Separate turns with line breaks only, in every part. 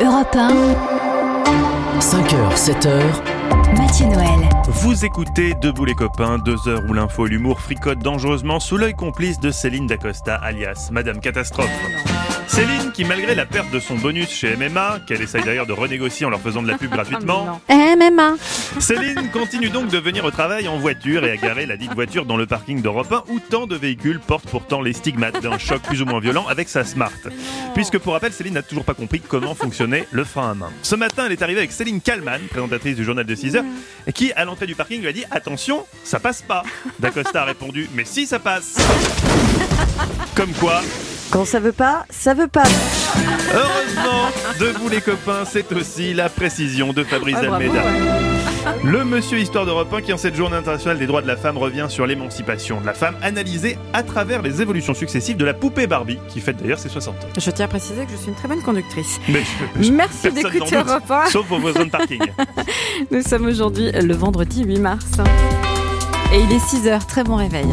Europe 1,
5h, 7h,
Mathieu Noël.
Vous écoutez Debout les copains, 2 heures où l'info et l'humour fricotent dangereusement sous l'œil complice de Céline Dacosta, alias Madame Catastrophe. Céline qui, malgré la perte de son bonus chez MMA, qu'elle essaye d'ailleurs de renégocier en leur faisant de la pub gratuitement,
MMA.
Céline continue donc de venir au travail en voiture et à garer la dite voiture dans le parking d'Europe 1 où tant de véhicules portent pourtant les stigmates d'un choc plus ou moins violent avec sa Smart. Puisque pour rappel, Céline n'a toujours pas compris comment fonctionnait le frein à main. Ce matin, elle est arrivée avec Céline Kallmann, présentatrice du journal de 6h, qui à l'entrée du parking lui a dit « Attention, ça passe pas ». Dacosta a répondu « Mais si, ça passe ». Comme quoi...
Quand ça veut pas, ça veut pas.
Heureusement, Debout les copains, c'est aussi la précision de Fabrice Almeida. Le monsieur Histoire d'Europe 1 qui, en cette journée internationale des droits de la femme, revient sur l'émancipation de la femme, analysée à travers les évolutions successives de la poupée Barbie, qui fête d'ailleurs ses 60 ans.
Je tiens à préciser que je suis une très bonne conductrice.
personne
Merci d'écouter
n'en doute,
Europe 1.
sauf vos voisins de parking.
Nous sommes aujourd'hui le vendredi 8 mars. Et il est 6h, très bon réveil.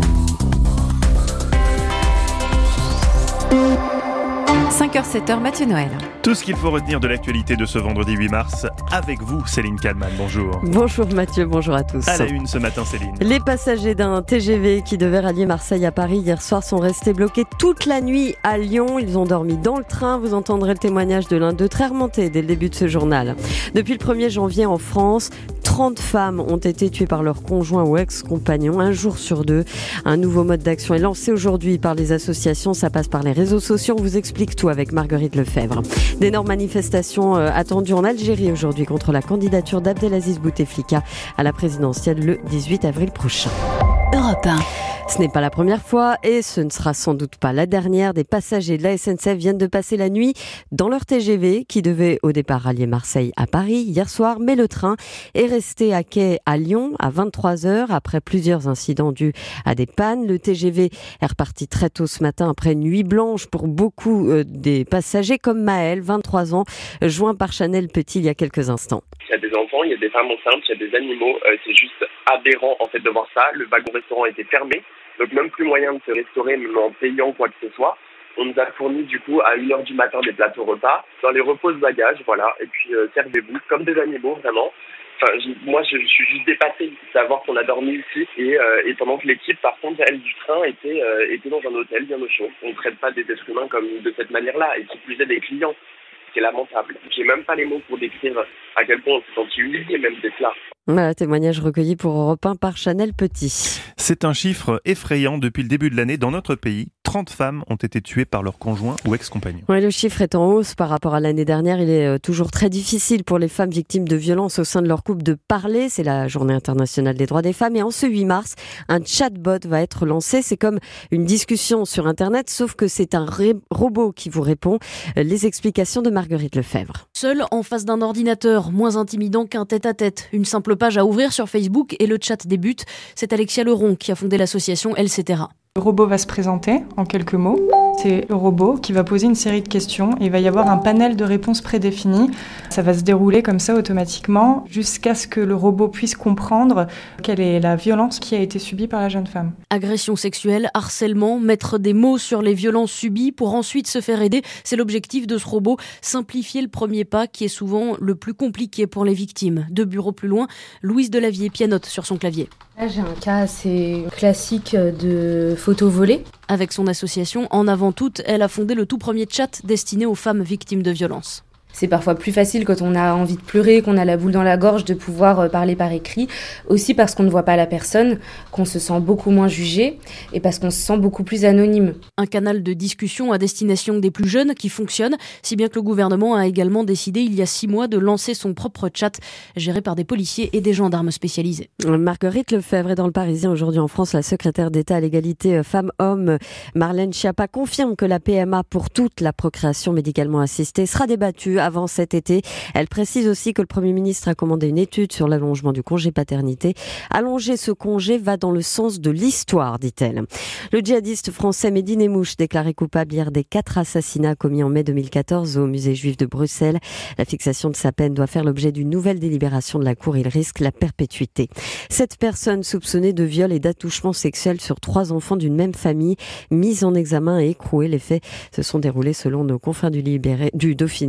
5h, 7h, Mathieu Noël.
Tout ce qu'il faut retenir de l'actualité de ce vendredi 8 mars, avec vous, Céline Kallmann. Bonjour.
Bonjour Mathieu, bonjour à tous.
À la une ce matin, Céline.
Les passagers d'un TGV qui devait rallier Marseille à Paris hier soir sont restés bloqués toute la nuit à Lyon. Ils ont dormi dans le train. Vous entendrez le témoignage de l'un d'eux très remonté dès le début de ce journal. Depuis le 1er janvier en France, 30 femmes ont été tuées par leur conjoint ou ex-compagnon, un jour sur 2. Un nouveau mode d'action est lancé aujourd'hui par les associations. Ça passe par les réseaux sociaux. On vous explique tout avec Marguerite Lefebvre. D'énormes manifestations attendues en Algérie aujourd'hui contre la candidature d'Abdelaziz Bouteflika à la présidentielle le 18 avril prochain.
Europe 1.
Ce n'est pas la première fois et ce ne sera sans doute pas la dernière. Des passagers de la SNCF viennent de passer la nuit dans leur TGV qui devait au départ rallier Marseille à Paris hier soir, mais le train est resté à quai à Lyon à 23h après plusieurs incidents dus à des pannes. Le TGV est reparti très tôt ce matin après une nuit blanche pour beaucoup des passagers comme Maël, 23 ans, joint par Chanel Petit il y a quelques instants.
Il y a des enfants, il y a des femmes enceintes, il y a des animaux. C'est juste aberrant en fait de voir ça. Le wagon-restaurant était fermé, donc même plus moyen de se restaurer, même en payant quoi que ce soit. On nous a fourni du coup à 1h du matin des plateaux repas dans les repose bagages, voilà. Et puis servez-vous comme des animaux vraiment. Enfin, moi je suis juste dépassé de savoir qu'on a dormi ici et pendant que l'équipe par contre elle du train était dans un hôtel bien au chaud. On ne traite pas des êtres humains comme de cette manière-là et qui plus est des clients. C'est lamentable. J'ai même pas les mots pour décrire à quel point on s'est senti humilié même d'être là.
Voilà, témoignage recueilli pour Europe 1 par Chanel Petit.
C'est un chiffre effrayant. Depuis le début de l'année, dans notre pays, 30 femmes ont été tuées par leur conjoint ou ex-compagnon.
Oui, le chiffre est en hausse par rapport à l'année dernière. Il est toujours très difficile pour les femmes victimes de violences au sein de leur couple de parler. C'est la journée internationale des droits des femmes. Et en ce 8 mars, un chatbot va être lancé. C'est comme une discussion sur Internet, sauf que c'est un robot qui vous répond. Les explications de Marguerite Lefebvre.
Seul en face d'un ordinateur, moins intimidant qu'un tête-à-tête. Une simple page à ouvrir sur Facebook et le chat débute. C'est Alexia Leron qui a fondé l'association Elle-Cetera.
Le robot va se présenter en quelques mots. C'est le robot qui va poser une série de questions et il va y avoir un panel de réponses prédéfinies. Ça va se dérouler comme ça automatiquement jusqu'à ce que le robot puisse comprendre quelle est la violence qui a été subie par la jeune femme.
Agression sexuelle, harcèlement, mettre des mots sur les violences subies pour ensuite se faire aider. C'est l'objectif de ce robot, simplifier le premier pas qui est souvent le plus compliqué pour les victimes. 2 bureaux plus loin, Louise Delavier pianote sur son clavier.
Là, j'ai un cas assez classique de photos volées.
Avec son association En Avant Toutes, elle a fondé le tout premier chat destiné aux femmes victimes de violences.
C'est parfois plus facile quand on a envie de pleurer, qu'on a la boule dans la gorge, de pouvoir parler par écrit. Aussi parce qu'on ne voit pas la personne, qu'on se sent beaucoup moins jugé et parce qu'on se sent beaucoup plus anonyme.
Un canal de discussion à destination des plus jeunes qui fonctionne, si bien que le gouvernement a également décidé il y a 6 mois de lancer son propre chat, géré par des policiers et des gendarmes spécialisés.
Marguerite Lefebvre est dans le Parisien aujourd'hui en France. La secrétaire d'État à l'égalité femmes-hommes, Marlène Schiappa, confirme que la PMA pour toute la procréation médicalement assistée sera débattue avant cet été. Elle précise aussi que le Premier ministre a commandé une étude sur l'allongement du congé paternité. Allonger ce congé va dans le sens de l'histoire, dit-elle. Le djihadiste français Mehdi Nemmouche, déclaré coupable hier des 4 assassinats commis en mai 2014 au musée juif de Bruxelles. La fixation de sa peine doit faire l'objet d'une nouvelle délibération de la Cour. Il risque la perpétuité. 7 personnes soupçonnées de viol et d'attouchement sexuel sur 3 enfants d'une même famille, mises en examen et écrouées. Les faits se sont déroulés selon nos confrères du Dauphiné libéré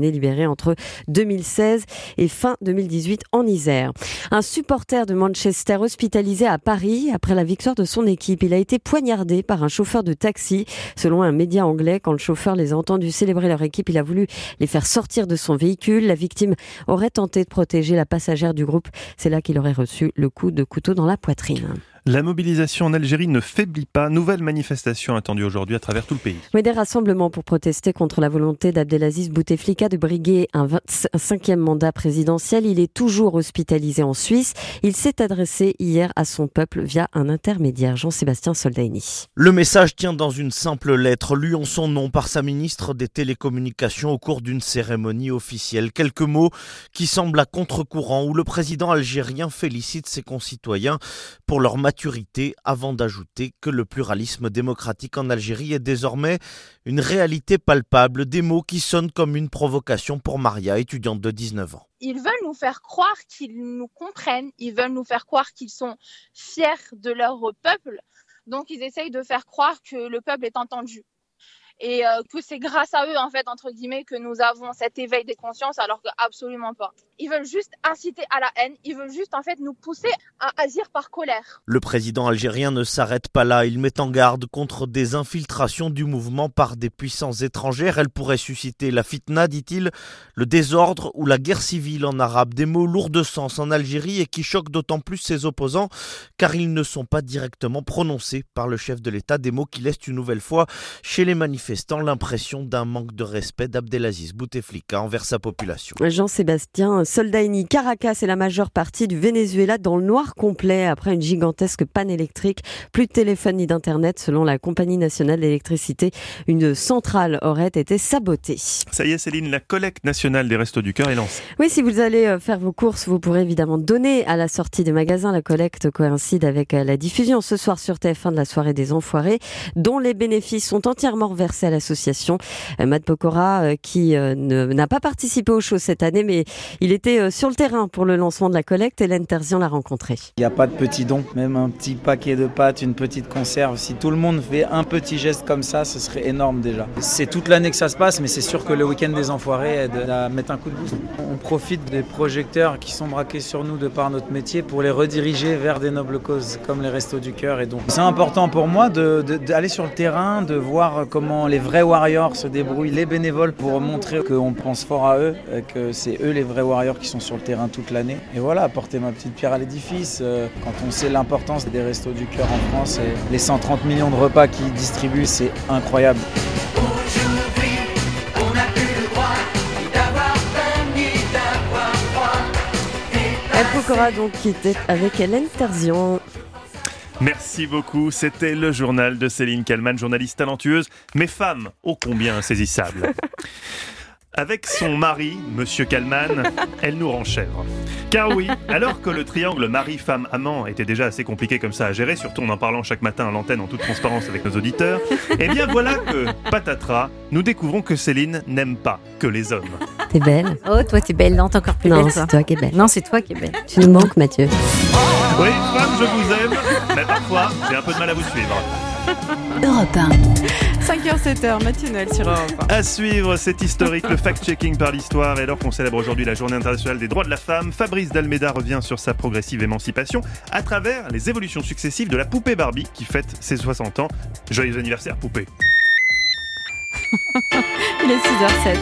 opéré entre 2016 et fin 2018 en Isère. Un supporter de Manchester hospitalisé à Paris après la victoire de son équipe. Il a été poignardé par un chauffeur de taxi. Selon un média anglais, quand le chauffeur les a entendus célébrer leur équipe, il a voulu les faire sortir de son véhicule. La victime aurait tenté de protéger la passagère du groupe. C'est là qu'il aurait reçu le coup de couteau dans la poitrine.
La mobilisation en Algérie ne faiblit pas. Nouvelle manifestation attendue aujourd'hui à travers tout le pays.
Oui, des rassemblements pour protester contre la volonté d'Abdelaziz Bouteflika de briguer un 5e mandat présidentiel. Il est toujours hospitalisé en Suisse. Il s'est adressé hier à son peuple via un intermédiaire, Jean-Sébastien Soldaini.
Le message tient dans une simple lettre, lue en son nom par sa ministre des Télécommunications au cours d'une cérémonie officielle. Quelques mots qui semblent à contre-courant, où le président algérien félicite ses concitoyens pour leur maturité, avant d'ajouter que le pluralisme démocratique en Algérie est désormais une réalité palpable. Des mots qui sonnent comme une provocation pour Maria, étudiante de 19 ans.
Ils veulent nous faire croire qu'ils nous comprennent, ils veulent nous faire croire qu'ils sont fiers de leur peuple, donc ils essayent de faire croire que le peuple est entendu. Et que c'est grâce à eux, en fait, entre guillemets, que nous avons cet éveil des consciences, alors que absolument pas. Ils veulent juste inciter à la haine, ils veulent juste, en fait, nous pousser à agir par colère.
Le président algérien ne s'arrête pas là, il met en garde contre des infiltrations du mouvement par des puissances étrangères. Elles pourraient susciter la fitna, dit-il, le désordre ou la guerre civile en arabe. Des mots lourds de sens en Algérie et qui choquent d'autant plus ses opposants, car ils ne sont pas directement prononcés par le chef de l'État. Des mots qui laissent une nouvelle fois chez les manifestants l'impression d'un manque de respect d'Abdelaziz Bouteflika envers sa population.
Jean-Sébastien Soldaini. Caracas est la majeure partie du Venezuela dans le noir complet après une gigantesque panne électrique. Plus de téléphone ni d'internet. Selon la compagnie nationale d'électricité, une centrale aurait été sabotée.
Ça y est Céline, la collecte nationale des Restos du Cœur est lancée.
Oui, si vous allez faire vos courses, vous pourrez évidemment donner à la sortie des magasins. La collecte coïncide avec la diffusion ce soir sur TF1 de la soirée des Enfoirés, dont les bénéfices sont entièrement reversés à l'association. Matt Pokora, qui n'a pas participé au show cette année, mais il était sur le terrain pour le lancement de la collecte. Hélène Terzian l'a rencontré.
Il n'y a pas de petits dons, même un petit paquet de pâtes, une petite conserve. Si tout le monde fait un petit geste comme ça, ce serait énorme déjà. C'est toute l'année que ça se passe, mais c'est sûr que le week-end des Enfoirés aide à mettre un coup de boost. On profite des projecteurs qui sont braqués sur nous de par notre métier pour les rediriger vers des nobles causes comme les Restos du Cœur. Et donc c'est important pour moi d'aller sur le terrain, de voir comment les vrais warriors se débrouillent, les bénévoles, pour montrer qu'on pense fort à eux, que c'est eux les vrais warriors qui sont sur le terrain toute l'année. Et voilà, apporter ma petite pierre à l'édifice. Quand on sait l'importance des Restos du Cœur en France et les 130 millions de repas qu'ils distribuent, c'est incroyable.
Aujourd'hui, on n'a plus le droit ni d'avoir faim, ni d'avoir froid.
Matt Pokora donc qui était avec Hélène Terzian.
Merci beaucoup, c'était le journal de Céline Kallmann, journaliste talentueuse, mais femme ô combien insaisissable. Avec son mari, Monsieur Kallmann, elle nous rend chèvre. Car oui, alors que le triangle mari-femme-amant était déjà assez compliqué comme ça à gérer, surtout en en parlant chaque matin à l'antenne en toute transparence avec nos auditeurs, eh bien voilà que, patatras, nous découvrons que Céline n'aime pas que les hommes.
T'es belle.
Oh, toi t'es belle, non, t'es encore plus
Non,
belle.
c'est toi qui es belle.
Non, c'est toi qui es belle.
Tu nous manques, Mathieu.
Oui, femme, je vous aime, mais parfois, j'ai un peu de mal à vous suivre.
Europe 1.
5h, 7h, Mathieu Noël sur Europe 1.
À suivre, c'est historique, le fact-checking par l'histoire. Et alors qu'on célèbre aujourd'hui la Journée internationale des droits de la femme, Fabrice Dalméda revient sur sa progressive émancipation à travers les évolutions successives de la poupée Barbie qui fête ses 60 ans. Joyeux anniversaire, poupée.
Il est 6h07.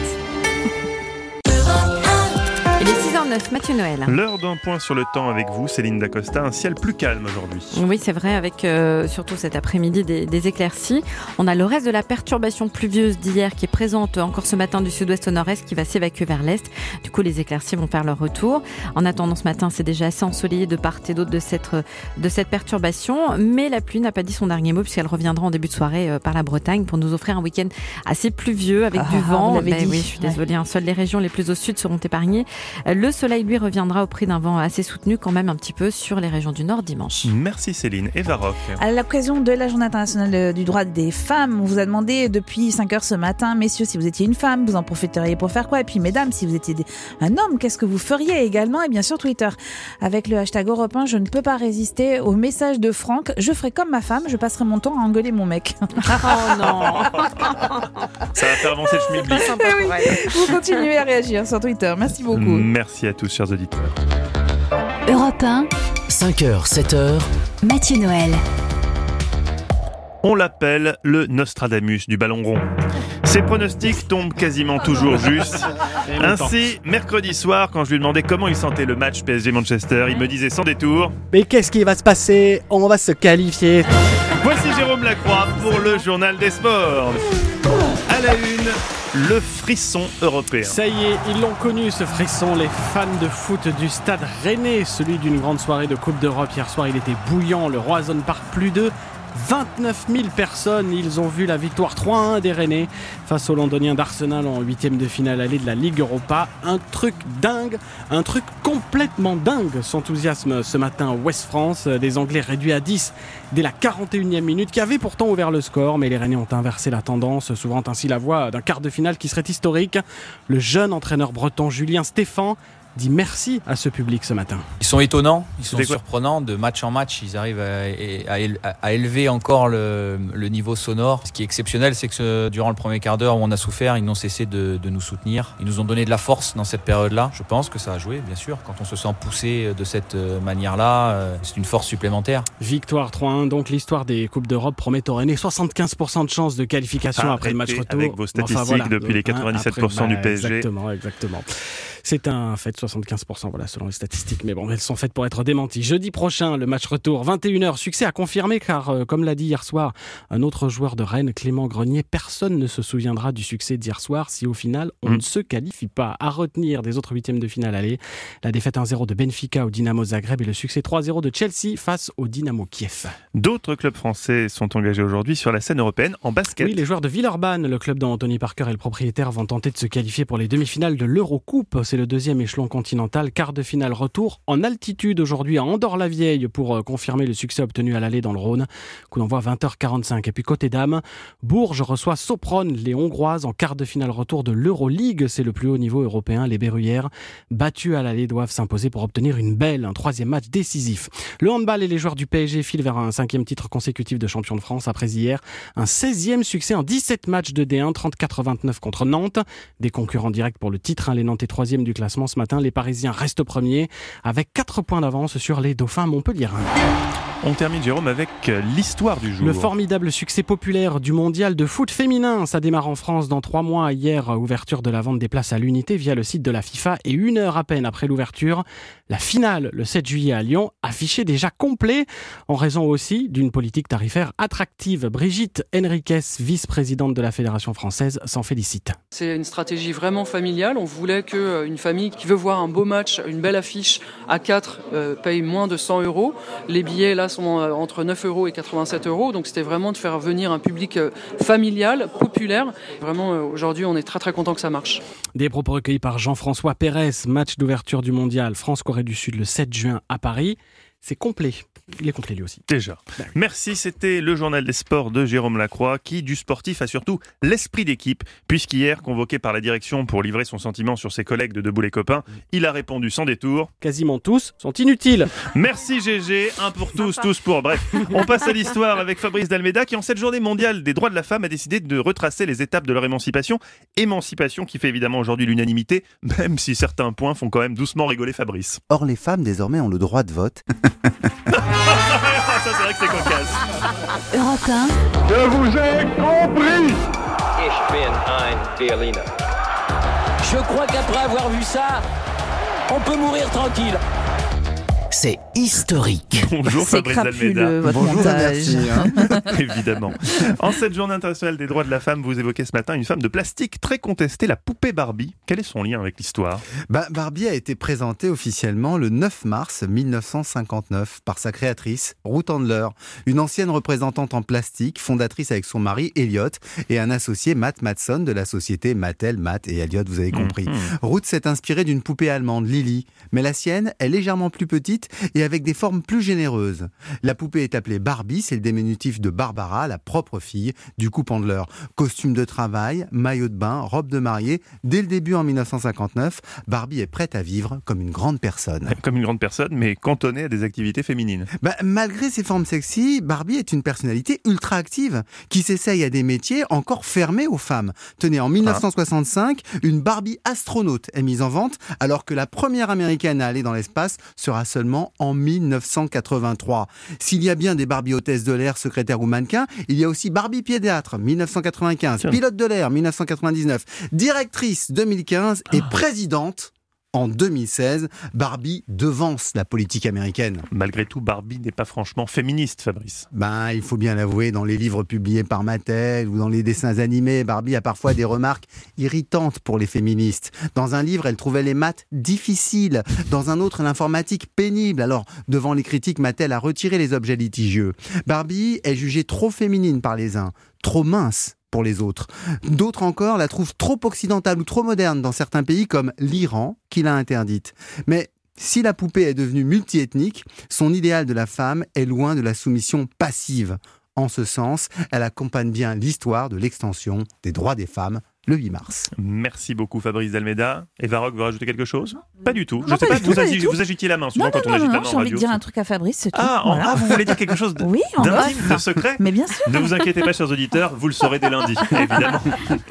Il est 6h09, Mathieu Noël.
L'heure d'un point sur le temps avec vous, Céline Dacosta. Un ciel plus calme aujourd'hui.
Oui, c'est vrai, avec surtout cet après-midi des éclaircies. On a le reste de la perturbation pluvieuse d'hier qui est présente encore ce matin du sud-ouest au nord-est qui va s'évacuer vers l'est. Du coup, les éclaircies vont faire leur retour. En attendant, ce matin, c'est déjà assez ensoleillé de part et d'autre de cette perturbation. Mais la pluie n'a pas dit son dernier mot puisqu'elle reviendra en début de soirée par la Bretagne pour nous offrir un week-end assez pluvieux avec du vent.
Dit.
Oui, je suis désolée. Seules les régions les plus au sud seront épargnées. Le soleil, lui, reviendra au prix d'un vent assez soutenu quand même un petit peu sur les régions du Nord dimanche.
Merci Céline. Eva Rock.
À l'occasion de la Journée internationale du droit des femmes, on vous a demandé depuis 5 heures ce matin, messieurs, si vous étiez une femme, vous en profiteriez pour faire quoi? Et puis mesdames, si vous étiez un homme, qu'est-ce que vous feriez également? Et bien sûr Twitter, avec le hashtag Europe 1, je ne peux pas résister au message de Franck, je ferai comme ma femme, je passerai mon temps à engueuler mon mec.
Oh non.
Ça va faire avancer le schmilblick.
Vous continuez à réagir sur Twitter, merci beaucoup.
Merci à tous, chers auditeurs.
Europe 1,
5h, 7h,
Mathieu Noël.
On l'appelle le Nostradamus du ballon rond. Ses pronostics tombent quasiment toujours justes. Ainsi, mercredi soir, quand je lui demandais comment il sentait le match PSG-Manchester, il me disait sans détour:
mais qu'est-ce qui va se passer? On va se qualifier.
Voici Jérôme Lacroix pour le journal des sports. À la une, le frisson européen.
Ça y est, ils l'ont connu ce frisson, les fans de foot du stade rennais, celui d'une grande soirée de Coupe d'Europe. Hier soir, il était bouillant, le Roison Park, plus de 29 000 personnes, ils ont vu la victoire 3-1 des Rennais face aux Londoniens d'Arsenal en 8e de finale allée de la Ligue Europa. Un truc dingue, un truc complètement dingue. S'enthousiasme ce matin Ouest France, des Anglais réduits à 10 dès la 41e minute, qui avait pourtant ouvert le score, mais les Rennais ont inversé la tendance, s'ouvrant ainsi la voie d'un quart de finale qui serait historique. Le jeune entraîneur breton Julien Stéphan dit merci à ce public ce matin.
Ils sont étonnants, ils sont surprenants. De match en match, ils arrivent à élever encore le niveau sonore. Ce qui est exceptionnel, c'est que durant le premier quart d'heure où on a souffert, ils n'ont cessé de nous soutenir. Ils nous ont donné de la force dans cette période-là. Je pense que ça a joué, bien sûr. Quand on se sent poussé de cette manière-là, c'est une force supplémentaire.
Victoire 3-1, donc l'histoire des Coupes d'Europe promet aux Rennais 75% de chances de qualification après le match retour.
Avec vos statistiques depuis les 97% du PSG.
Exactement. C'est un fait, 75%, voilà, selon les statistiques. Mais bon, elles sont faites pour être démenties. Jeudi prochain, le match retour, 21h. Succès à confirmer, car comme l'a dit hier soir un autre joueur de Rennes, Clément Grenier, personne ne se souviendra du succès d'hier soir si au final, on ne se qualifie pas. À retenir des autres huitièmes de finale aller, la défaite 1-0 de Benfica au Dynamo Zagreb et le succès 3-0 de Chelsea face au Dynamo Kiev.
D'autres clubs français sont engagés aujourd'hui sur la scène européenne en basket.
Oui, les joueurs de Villeurbanne, le club dont Anthony Parker est le propriétaire, vont tenter de se qualifier pour les demi-finales de l'Eurocoupe. C'est le deuxième échelon continental, quart de finale retour en altitude aujourd'hui à Andorre-la-Vieille pour confirmer le succès obtenu à l'aller dans le Rhône. Coup d'envoi 20h45. Et puis côté dames, Bourges reçoit Sopron, les Hongroises, en quart de finale retour de l'Euroleague. C'est le plus haut niveau européen. Les Berruyères, battues à l'aller, doivent s'imposer pour obtenir un troisième match décisif. Le handball et les joueurs du PSG filent vers un 5e titre consécutif de champion de France après hier un 16e succès en 17 matchs de D1, 34-29 contre Nantes. Des concurrents directs pour le titre, les Nantais 3e du classement ce matin. Les Parisiens restent premiers avec 4 points d'avance sur les Dauphins montpelliérains.
On termine, Jérôme, avec l'histoire du jour.
Le formidable succès populaire du mondial de foot féminin. Ça démarre en France dans 3 mois. Hier, ouverture de la vente des places à l'unité via le site de la FIFA. Et 1 heure à peine après l'ouverture, la finale, le 7 juillet à Lyon, affichée déjà complet. En raison aussi d'une politique tarifaire attractive. Brigitte Henriques, vice-présidente de la Fédération française, s'en félicite.
C'est une stratégie vraiment familiale. On voulait qu'une famille qui veut voir un beau match, une belle affiche à 4 paye moins de 100 €. Les billets, là, sont entre 9 € et 87 €. Donc c'était vraiment de faire venir un public familial, populaire. Vraiment, aujourd'hui, on est très très content que ça marche.
Des propos recueillis par Jean-François Pérez, match d'ouverture du mondial France-Corée du Sud le 7 juin à Paris. C'est complet. Il est complet lui aussi.
Déjà. Merci, c'était le journal des sports de Jérôme Lacroix qui, du sportif, a surtout l'esprit d'équipe, puisqu'hier, convoqué par la direction pour livrer son sentiment sur ses collègues de Debout les copains, il a répondu sans détour.
Quasiment tous sont inutiles.
Merci GG, un pour tous, tous pour. Bref, on passe à l'histoire avec Fabrice Dalméda qui, en cette journée mondiale des droits de la femme, a décidé de retracer les étapes de leur émancipation. Émancipation qui fait évidemment aujourd'hui l'unanimité, même si certains points font quand même doucement rigoler Fabrice.
Or, les femmes désormais ont le droit de vote.
Ça, c'est vrai que c'est cocasse.
Europe 1.
Je vous ai compris.
Ich bin ein Berliner. Je crois qu'après avoir vu ça, on peut mourir tranquille.
c'est historique.
Bonjour
C'est
Fabrice
crapuleux,
Almeida.
votre
Bonjour,
montage.
merci, Évidemment. En cette journée internationale des droits de la femme, vous évoquez ce matin une femme de plastique très contestée, la poupée Barbie. Quel est son lien avec l'histoire ?
Barbie a été présentée officiellement le 9 mars 1959 par sa créatrice, Ruth Handler, une ancienne représentante en plastique, fondatrice avec son mari Elliot et un associé Matt Matson de la société Mattel, Matt et Elliot, vous avez compris. Ruth s'est inspirée d'une poupée allemande, Lily, mais la sienne est légèrement plus petite et avec des formes plus généreuses. La poupée est appelée Barbie, c'est le diminutif de Barbara, la propre fille du couple Handler. Costume de travail, maillot de bain, robe de mariée. Dès le début en 1959, Barbie est prête à vivre comme une grande personne.
Comme une grande personne, mais cantonnée à des activités féminines.
Malgré ses formes sexy, Barbie est une personnalité ultra active qui s'essaye à des métiers encore fermés aux femmes. Tenez, en 1965, une Barbie astronaute est mise en vente alors que la première américaine à aller dans l'espace sera seulement en 1983. S'il y a bien des Barbie hôtesses de l'air, secrétaires ou mannequins, il y a aussi Barbie pédiatre 1995, pilote de l'air 1999, directrice 2015 et présidente en 2016. Barbie devance la politique américaine.
Malgré tout, Barbie n'est pas franchement féministe, Fabrice.
Il faut bien l'avouer, dans les livres publiés par Mattel ou dans les dessins animés, Barbie a parfois des remarques irritantes pour les féministes. Dans un livre, elle trouvait les maths difficiles. Dans un autre, l'informatique pénible. Alors, devant les critiques, Mattel a retiré les objets litigieux. Barbie est jugée trop féminine par les uns, trop mince pour les autres. D'autres encore la trouvent trop occidentale ou trop moderne dans certains pays comme l'Iran, qui l'a interdite. Mais si la poupée est devenue multiethnique, son idéal de la femme est loin de la soumission passive. En ce sens, elle accompagne bien l'histoire de l'extension des droits des femmes le 8 mars.
Merci beaucoup Fabrice Almeida. Eva Rock veut rajouter quelque chose ? Pas du tout.
Non,
Je sais
pas
pas,
du tout, pas du tout.
vous agitiez la main souvent quand on agite la main en radio.
J'ai envie de dire un truc à Fabrice, c'est tout.
Vous voulez dire quelque chose d'intime, de secret ?
Mais bien sûr.
Ne vous inquiétez pas, chers auditeurs, vous le saurez dès lundi, évidemment.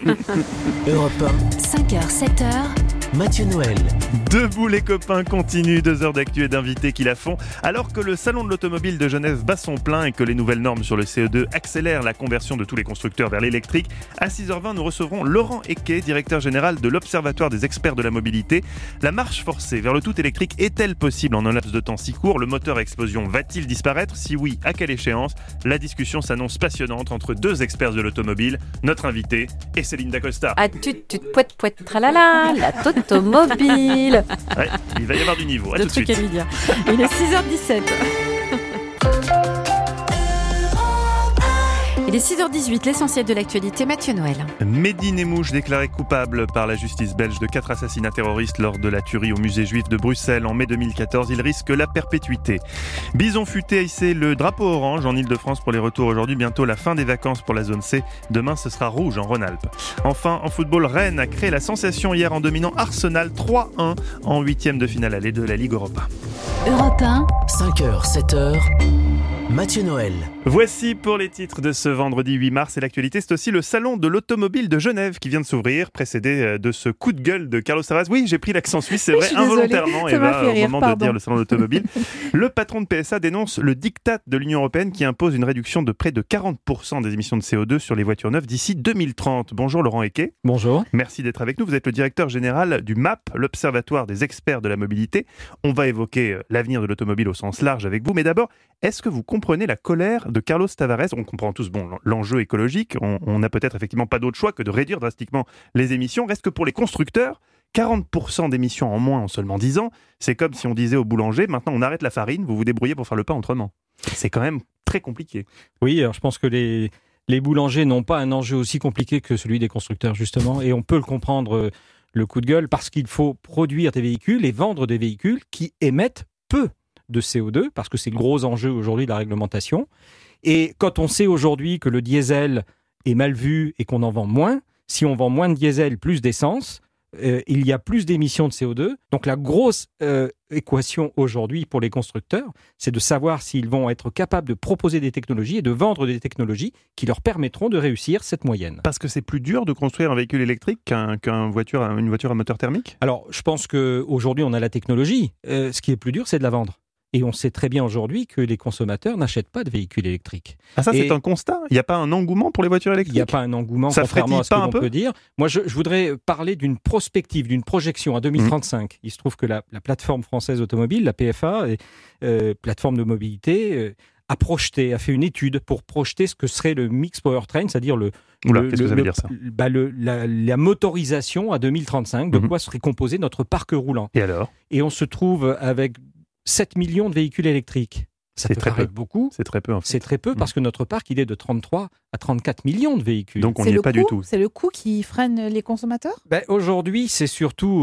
Europe
5h, 7h.
Mathieu Noël.
Debout les copains continue, 2 heures d'actu et d'invités qui la font. Alors que le salon de l'automobile de Genève bat son plein et que les nouvelles normes sur le CO2 accélèrent la conversion de tous les constructeurs vers l'électrique, à 6h20 nous recevrons Laurent Equet, directeur général de l'Observatoire des experts de la mobilité. La marche forcée vers le tout électrique est-elle possible en un laps de temps si court ? Le moteur à explosion va-t-il disparaître ? Si oui, à quelle échéance ? La discussion s'annonce passionnante entre 2 experts de l'automobile, notre invité et Céline Dacosta.
Ah, poète, poète, tralala, la automobile.
Ouais, il va y avoir du niveau. À tout de suite.
À lui dire. Il est 6h17. Il est 6h18, l'essentiel de l'actualité, Mathieu Noël.
Mehdi Nemmouche déclaré coupable par la justice belge de 4 assassinats terroristes lors de la tuerie au musée juif de Bruxelles en mai 2014. Il risque la perpétuité. Bison Futé hissé le drapeau orange en Ile-de-France pour les retours aujourd'hui. Bientôt la fin des vacances pour la zone C. Demain, ce sera rouge en Rhône-Alpes. Enfin, en football, Rennes a créé la sensation hier en dominant Arsenal 3-1 en 8e de finale aller de la Ligue Europa.
Europe 1.
5h, 7h. Mathieu Noël.
Voici pour les titres de ce vendredi 8 mars et l'actualité, c'est aussi le salon de l'automobile de Genève qui vient de s'ouvrir, précédé de ce coup de gueule de Carlos Tavares. Oui, j'ai pris l'accent suisse, c'est vrai, involontairement, Eva, au moment de dire le salon de l'automobile. Le patron de PSA dénonce le diktat de l'Union européenne qui impose une réduction de près de 40% des émissions de CO2 sur les voitures neuves d'ici 2030. Bonjour Laurent Equet.
Bonjour.
Merci d'être avec nous. Vous êtes le directeur général du MAP, l'Observatoire des experts de la mobilité. On va évoquer l'avenir de l'automobile au sens large avec vous, mais d'abord, est-ce que vous comprenez la colère de Carlos Tavares ? On comprend tous l'enjeu écologique, on n'a peut-être effectivement pas d'autre choix que de réduire drastiquement les émissions. Reste que pour les constructeurs, 40% d'émissions en moins en seulement 10 ans, c'est comme si on disait au boulanger, maintenant on arrête la farine, vous vous débrouillez pour faire le pain autrement. C'est quand même très compliqué.
Oui, alors je pense que les boulangers n'ont pas un enjeu aussi compliqué que celui des constructeurs justement, et on peut le comprendre, le coup de gueule, parce qu'il faut produire des véhicules et vendre des véhicules qui émettent peu de CO2, parce que c'est le gros enjeu aujourd'hui de la réglementation. Et quand on sait aujourd'hui que le diesel est mal vu et qu'on en vend moins, si on vend moins de diesel, plus d'essence, il y a plus d'émissions de CO2. Donc la grosse équation aujourd'hui pour les constructeurs, c'est de savoir s'ils vont être capables de proposer des technologies et de vendre des technologies qui leur permettront de réussir cette moyenne.
Parce que c'est plus dur de construire un véhicule électrique qu'une voiture à moteur thermique ?
Alors je pense qu'aujourd'hui on a la technologie. Ce qui est plus dur, c'est de la vendre.
Et on sait très bien aujourd'hui que les consommateurs n'achètent pas de véhicules électriques.
Ah ça, c'est un constat. Il n'y a pas un engouement pour les voitures électriques.
Il n'y a pas un engouement,
ça
contrairement à ce que l'on
peu
peut dire. Moi, je voudrais parler d'une prospective, d'une projection à 2035. Il se trouve que la plateforme française automobile, la PFA, plateforme de mobilité, a fait une étude pour projeter ce que serait le mix powertrain, c'est-à-dire
qu'est-ce que ça veut dire ça ?
La motorisation à 2035, de quoi serait composé notre parc roulant.
Et alors ?
Et on se trouve avec 7 millions de véhicules électriques. Ça peut paraître beaucoup.
C'est très peu, en fait.
C'est très peu parce que notre parc, il est de 33 à 34 millions de véhicules.
Donc on n'y est pas du tout.
C'est le coût qui freine les consommateurs ?
Aujourd'hui, c'est surtout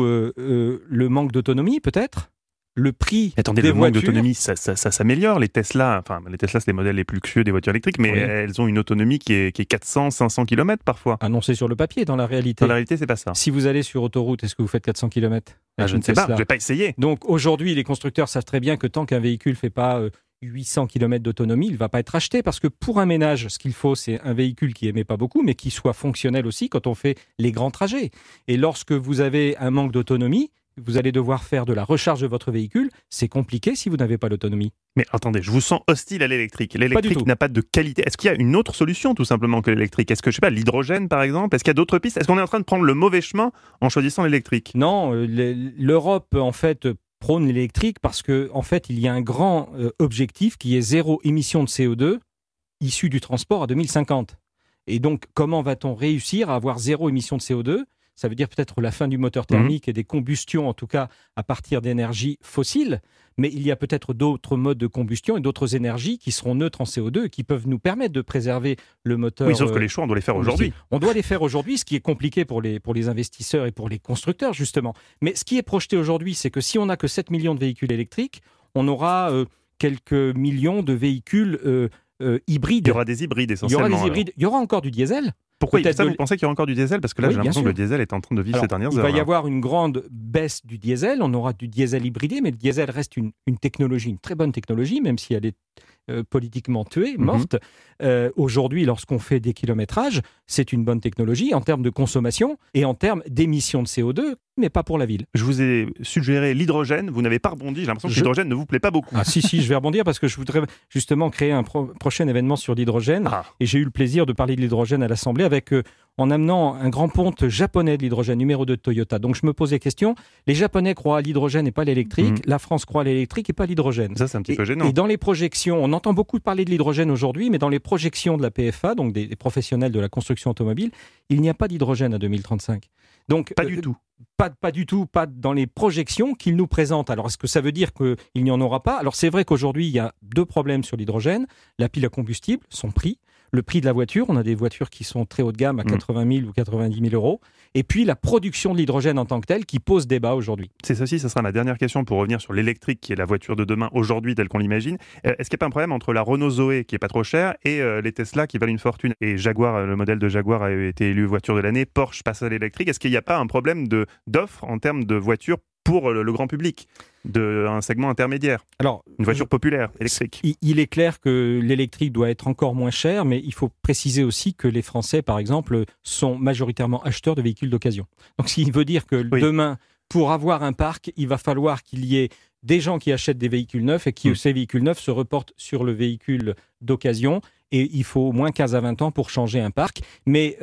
le manque d'autonomie, peut-être. Le prix
Attendez,
des
le manque
voitures.
d'autonomie, ça s'améliore. Les Tesla, c'est les modèles les plus luxueux des voitures électriques, mais elles ont une autonomie qui est 400, 500 km parfois.
Annoncé sur le papier, dans la réalité.
Dans la réalité, c'est pas ça.
Si vous allez sur autoroute, est-ce que vous faites 400 km ?
Je ne sais pas, je ne vais pas essayer.
Donc aujourd'hui, les constructeurs savent très bien que tant qu'un véhicule ne fait pas 800 km d'autonomie, il ne va pas être acheté parce que pour un ménage, ce qu'il faut, c'est un véhicule qui émet pas beaucoup, mais qui soit fonctionnel aussi quand on fait les grands trajets. Et lorsque vous avez un manque d'autonomie, vous allez devoir faire de la recharge de votre véhicule. C'est compliqué si vous n'avez pas l'autonomie.
Mais attendez, je vous sens hostile à l'électrique. L'électrique n'a pas de qualité. Est-ce qu'il y a une autre solution tout simplement que l'électrique ? Est-ce que, je sais pas, l'hydrogène par exemple ? Est-ce qu'il y a d'autres pistes ? Est-ce qu'on est en train de prendre le mauvais chemin en choisissant l'électrique ?
Non, l'Europe en fait prône l'électrique parce que en fait il y a un grand objectif qui est zéro émission de CO2 issu du transport à 2050. Et donc comment va-t-on réussir à avoir zéro émission de CO2 ? Ça veut dire peut-être la fin du moteur thermique et des combustions, en tout cas à partir d'énergies fossiles. Mais il y a peut-être d'autres modes de combustion et d'autres énergies qui seront neutres en CO2 et qui peuvent nous permettre de préserver le moteur.
Oui, sauf que les choix, on doit les faire aujourd'hui.
On doit les faire aujourd'hui, ce qui est compliqué pour les investisseurs et pour les constructeurs, justement. Mais ce qui est projeté aujourd'hui, c'est que si on n'a que 7 millions de véhicules électriques, on aura quelques millions de véhicules hybrides.
Il y aura des hybrides essentiellement.
Il y aura des hybrides. Il y aura encore du diesel.
Pourquoi vous pensez qu'il y aura encore du diesel ? Parce que là, j'ai l'impression que le diesel est en train de vivre ces dernières heures.
Il va y avoir une grande baisse du diesel. On aura du diesel hybridé, mais le diesel reste une technologie, une très bonne technologie, même si elle est politiquement tuée, morte. Aujourd'hui, lorsqu'on fait des kilométrages, c'est une bonne technologie en termes de consommation et en termes d'émissions de CO2, mais pas pour la ville.
Je vous ai suggéré l'hydrogène. Vous n'avez pas rebondi. J'ai l'impression que l'hydrogène ne vous plaît pas beaucoup.
Ah si, je vais rebondir parce que je voudrais justement créer un prochain événement sur l'hydrogène. Et j'ai eu le plaisir de parler de l'hydrogène à l'Assemblée avec en amenant un grand ponte japonais de l'hydrogène, numéro 2 de Toyota. Donc je me pose des questions. Les Japonais croient à l'hydrogène et pas à l'électrique. La France croit à l'électrique et pas à l'hydrogène.
Ça, c'est un petit peu gênant.
Et dans les projections, on entend beaucoup parler de l'hydrogène aujourd'hui, mais dans les projections de la PFA, donc des professionnels de la construction automobile, il n'y a pas d'hydrogène à 2035. Donc,
pas du tout.
Pas du tout, pas dans les projections qu'ils nous présentent. Alors, est-ce que ça veut dire qu'il n'y en aura pas ? Alors, c'est vrai qu'aujourd'hui, il y a deux problèmes sur l'hydrogène. La pile à combustible, son prix. Le prix de la voiture, on a des voitures qui sont très haut de gamme à 80 000 ou 90 000 euros. Et puis la production de l'hydrogène en tant que telle qui pose débat aujourd'hui.
C'est ceci, ce sera ma dernière question pour revenir sur l'électrique qui est la voiture de demain aujourd'hui telle qu'on l'imagine. Est-ce qu'il n'y a pas un problème entre la Renault Zoé qui est pas trop chère et les Tesla qui valent une fortune ? Et Jaguar, le modèle de Jaguar a été élu voiture de l'année, Porsche passe à l'électrique. Est-ce qu'il n'y a pas un problème d'offre en termes de voitures pour le grand public, d'un segment intermédiaire? Alors, une voiture populaire, électrique.
Il est clair que l'électrique doit être encore moins cher, mais il faut préciser aussi que les Français, par exemple, sont majoritairement acheteurs de véhicules d'occasion. Donc, ce qui veut dire que demain, pour avoir un parc, il va falloir qu'il y ait des gens qui achètent des véhicules neufs et que ces véhicules neufs se reportent sur le véhicule d'occasion. Et il faut au moins 15 à 20 ans pour changer un parc. Mais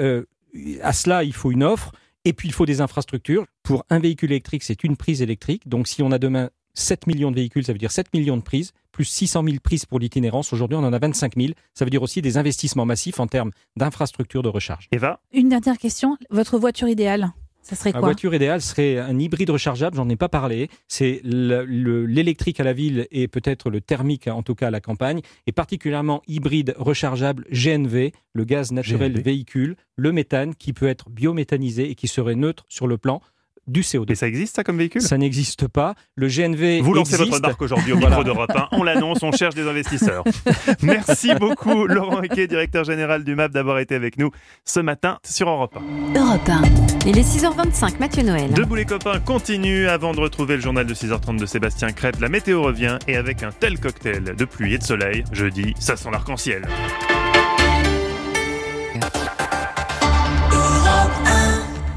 à cela, il faut une offre. Et puis, il faut des infrastructures. Pour un véhicule électrique, c'est une prise électrique. Donc, si on a demain 7 millions de véhicules, ça veut dire 7 millions de prises, plus 600 000 prises pour l'itinérance. Aujourd'hui, on en a 25 000. Ça veut dire aussi des investissements massifs en termes d'infrastructures de recharge.
Eva ?
Une dernière question. Votre voiture idéale, ça serait quoi ?
La voiture idéale serait un hybride rechargeable, j'en ai pas parlé. C'est l'électrique à la ville et peut-être le thermique, en tout cas à la campagne, et particulièrement hybride rechargeable GNV, le gaz naturel véhicule, le méthane qui peut être biométhanisé et qui serait neutre sur le plan du CO2.
Mais ça existe, ça, comme véhicule ?
Ça n'existe pas. Le GNV
Vous lancez
existe.
votre marque aujourd'hui au micro d'Europe 1. On l'annonce, on cherche des investisseurs. Merci beaucoup, Laurent Equet, directeur général du MAP, d'avoir été avec nous ce matin sur Europe 1.
Europe 1.
Il est 6h25, Mathieu Noël.
Debout les copains continue. Avant de retrouver le journal de 6h30 de Sébastien Crête, la météo revient. Et avec un tel cocktail de pluie et de soleil, jeudi, ça sent l'arc-en-ciel.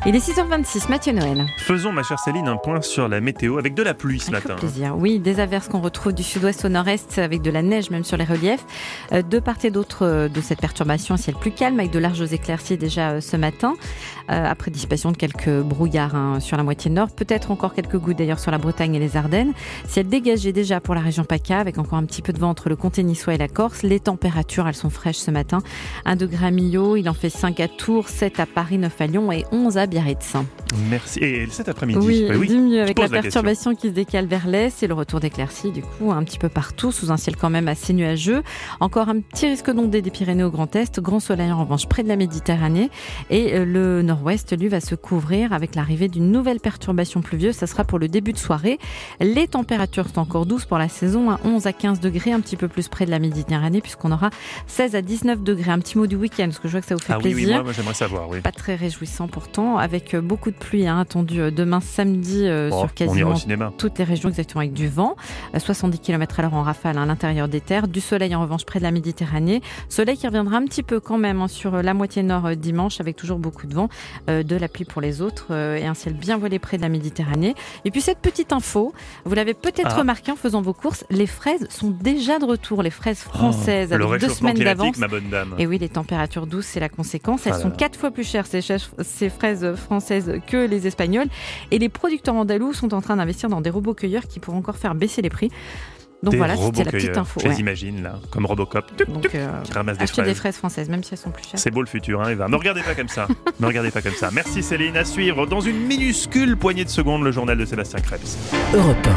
Il est 6h26, Mathieu Noël.
Faisons, ma chère Céline, un point sur la météo avec de la pluie ce matin.
Plaisir. Oui, des averses qu'on retrouve du sud-ouest au nord-est avec de la neige même sur les reliefs. De part et d'autre de cette perturbation, un ciel plus calme avec de larges éclaircies déjà ce matin. Après dissipation de quelques brouillards sur la moitié nord. Peut-être encore quelques gouttes d'ailleurs sur la Bretagne et les Ardennes. Ciel dégagé déjà pour la région PACA avec encore un petit peu de vent entre le comté niçois et la Corse. Les températures, elles sont fraîches ce matin. 1 degré à Millau, il en fait 5 à Tours, 7 à Paris, 9 à Lyon et 11 à Biarritz.
Merci. Et cet après-midi,
oui, du mieux avec la perturbation qui se décale vers l'est et le retour d'éclaircies du coup un petit peu partout sous un ciel quand même assez nuageux. Encore un petit risque d'ondée des Pyrénées au Grand Est, grand soleil en revanche près de la Méditerranée et le nord-ouest lui va se couvrir avec l'arrivée d'une nouvelle perturbation pluvieuse. Ça sera pour le début de soirée. Les températures sont encore douces pour la saison, à 11 à 15 degrés, un petit peu plus près de la Méditerranée puisqu'on aura 16 à 19 degrés. Un petit mot du week-end parce que je vois que ça vous fait plaisir.
Oui, moi j'aimerais savoir. Oui.
Pas très réjouissant pourtant, avec beaucoup de pluie attendue demain samedi sur quasiment toutes les régions, exactement avec du vent, 70 km/h en rafale à l'intérieur des terres, du soleil en revanche près de la Méditerranée, soleil qui reviendra un petit peu quand même sur la moitié nord dimanche avec toujours beaucoup de vent, de la pluie pour les autres et un ciel bien voilé près de la Méditerranée. Et puis cette petite info, vous l'avez peut-être remarqué en faisant vos courses, les fraises sont déjà de retour, les fraises françaises avec 2 semaines d'avance.
Ma bonne dame.
Et oui, les températures douces, c'est la conséquence. Elles sont 4 fois plus chères ces fraises françaises que les espagnols. Et les producteurs andalous sont en train d'investir dans des robots cueilleurs qui pourront encore faire baisser les prix. Donc voilà, c'était la petite info.
Je les imagine là, comme Robocop, qui ramasse
des fraises françaises, même si elles sont plus chères.
C'est beau le futur, Eva. Ne regardez pas comme ça. Ne regardez pas comme ça. Merci Céline. À suivre dans une minuscule poignée de secondes le journal de Sébastien Krebs.
Europe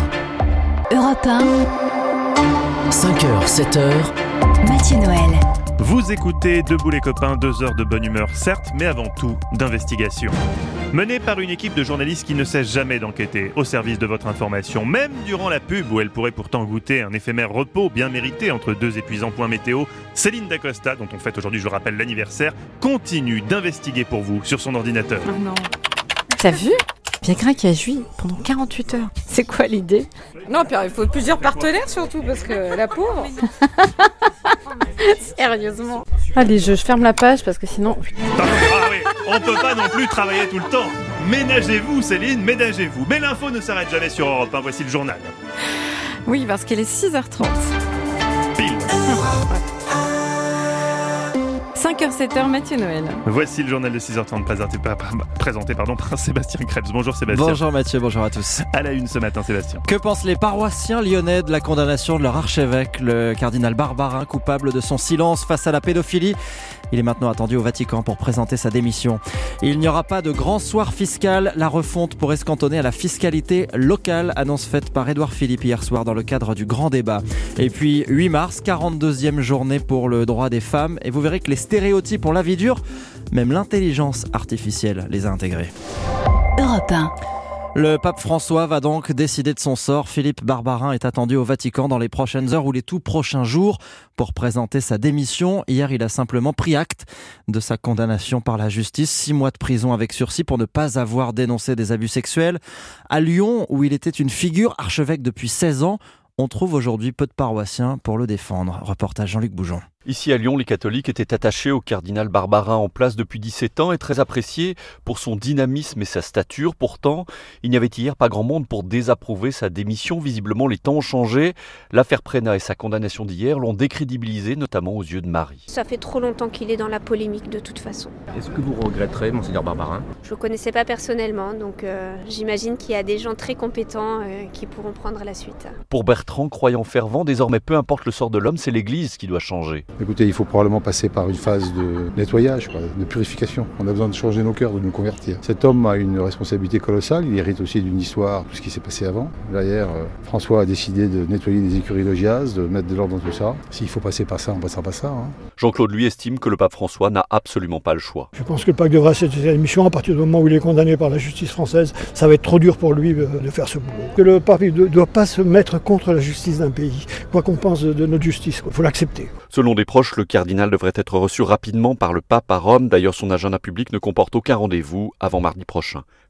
1. 5h, 7h.
Mathieu Noël.
Vous écoutez Debout les copains, 2 heures de bonne humeur, certes, mais avant tout d'investigation. Menée par une équipe de journalistes qui ne cesse jamais d'enquêter au service de votre information, même durant la pub où elle pourrait pourtant goûter un éphémère repos bien mérité entre 2 épuisants points météo, Céline Dacosta, dont on fête aujourd'hui, je le rappelle, l'anniversaire, continue d'investiguer pour vous sur son ordinateur.
Oh non. T'as vu ? Biagrin qui a joui pendant 48 heures. C'est quoi l'idée ?
Non, puis il faut plusieurs partenaires surtout, parce que la pauvre...
Sérieusement. Allez, je ferme la page parce que sinon...
On peut pas non plus travailler tout le temps. Ménagez-vous Céline, ménagez-vous. Mais l'info ne s'arrête jamais sur Europe 1, voici le journal.
Oui, parce qu'elle est 6h30.
Pile.
5h, 7h, Mathieu Noël.
Voici le journal de 6h30 présenté par Sébastien Krebs. Bonjour Sébastien.
Bonjour Mathieu, bonjour à tous.
À la une ce matin, Sébastien.
Que pensent les paroissiens lyonnais de la condamnation de leur archevêque, le cardinal Barbarin, coupable de son silence face à la pédophilie ? Il est maintenant attendu au Vatican pour présenter sa démission. Il n'y aura pas de grand soir fiscal. La refonte pourrait se cantonner à la fiscalité locale, annonce faite par Édouard Philippe hier soir dans le cadre du grand débat. Et puis 8 mars, 42e journée pour le droit des femmes. Et vous verrez que les stéréotypes ont la vie dure. Même l'intelligence artificielle les a intégrés.
Europe 1.
Le pape François va donc décider de son sort. Philippe Barbarin est attendu au Vatican dans les prochaines heures ou les tout prochains jours pour présenter sa démission. Hier, il a simplement pris acte de sa condamnation par la justice. 6 mois de prison avec sursis pour ne pas avoir dénoncé des abus sexuels. À Lyon, où il était une figure archevêque depuis 16 ans, on trouve aujourd'hui peu de paroissiens pour le défendre. Reportage Jean-Luc Boujon.
Ici à Lyon, les catholiques étaient attachés au cardinal Barbarin en place depuis 17 ans et très appréciés pour son dynamisme et sa stature. Pourtant, il n'y avait hier pas grand monde pour désapprouver sa démission. Visiblement, les temps ont changé. L'affaire Prénat et sa condamnation d'hier l'ont décrédibilisé, notamment aux yeux de Marie.
Ça fait trop longtemps qu'il est dans la polémique de toute façon.
Est-ce que vous regretterez, monseigneur Barbarin ?
Je ne le connaissais pas personnellement, donc j'imagine qu'il y a des gens très compétents qui pourront prendre la suite.
Pour Bertrand, croyant fervent, désormais peu importe le sort de l'homme, c'est l'Église qui doit changer.
Écoutez, il faut probablement passer par une phase de nettoyage, de purification. On a besoin de changer nos cœurs, de nous convertir. Cet homme a une responsabilité colossale, il hérite aussi d'une histoire, tout ce qui s'est passé avant. D'ailleurs, François a décidé de nettoyer les écuries de Giaz, de mettre de l'ordre dans tout ça. S'il faut passer par ça, on passera par ça.
Jean-Claude, lui, estime que le pape François n'a absolument pas le choix.
Je pense que le pape devra cesser cette émission à partir du moment où il est condamné par la justice française. Ça va être trop dur pour lui de faire ce boulot. Que le pape ne doit pas se mettre contre la justice d'un pays, quoi qu'on pense de notre justice. Il faut l'accepter.
Selon des proches, le cardinal devrait être reçu rapidement par le pape à Rome. D'ailleurs, son agenda public ne comporte aucun rendez-vous avant mardi prochain. Lyon,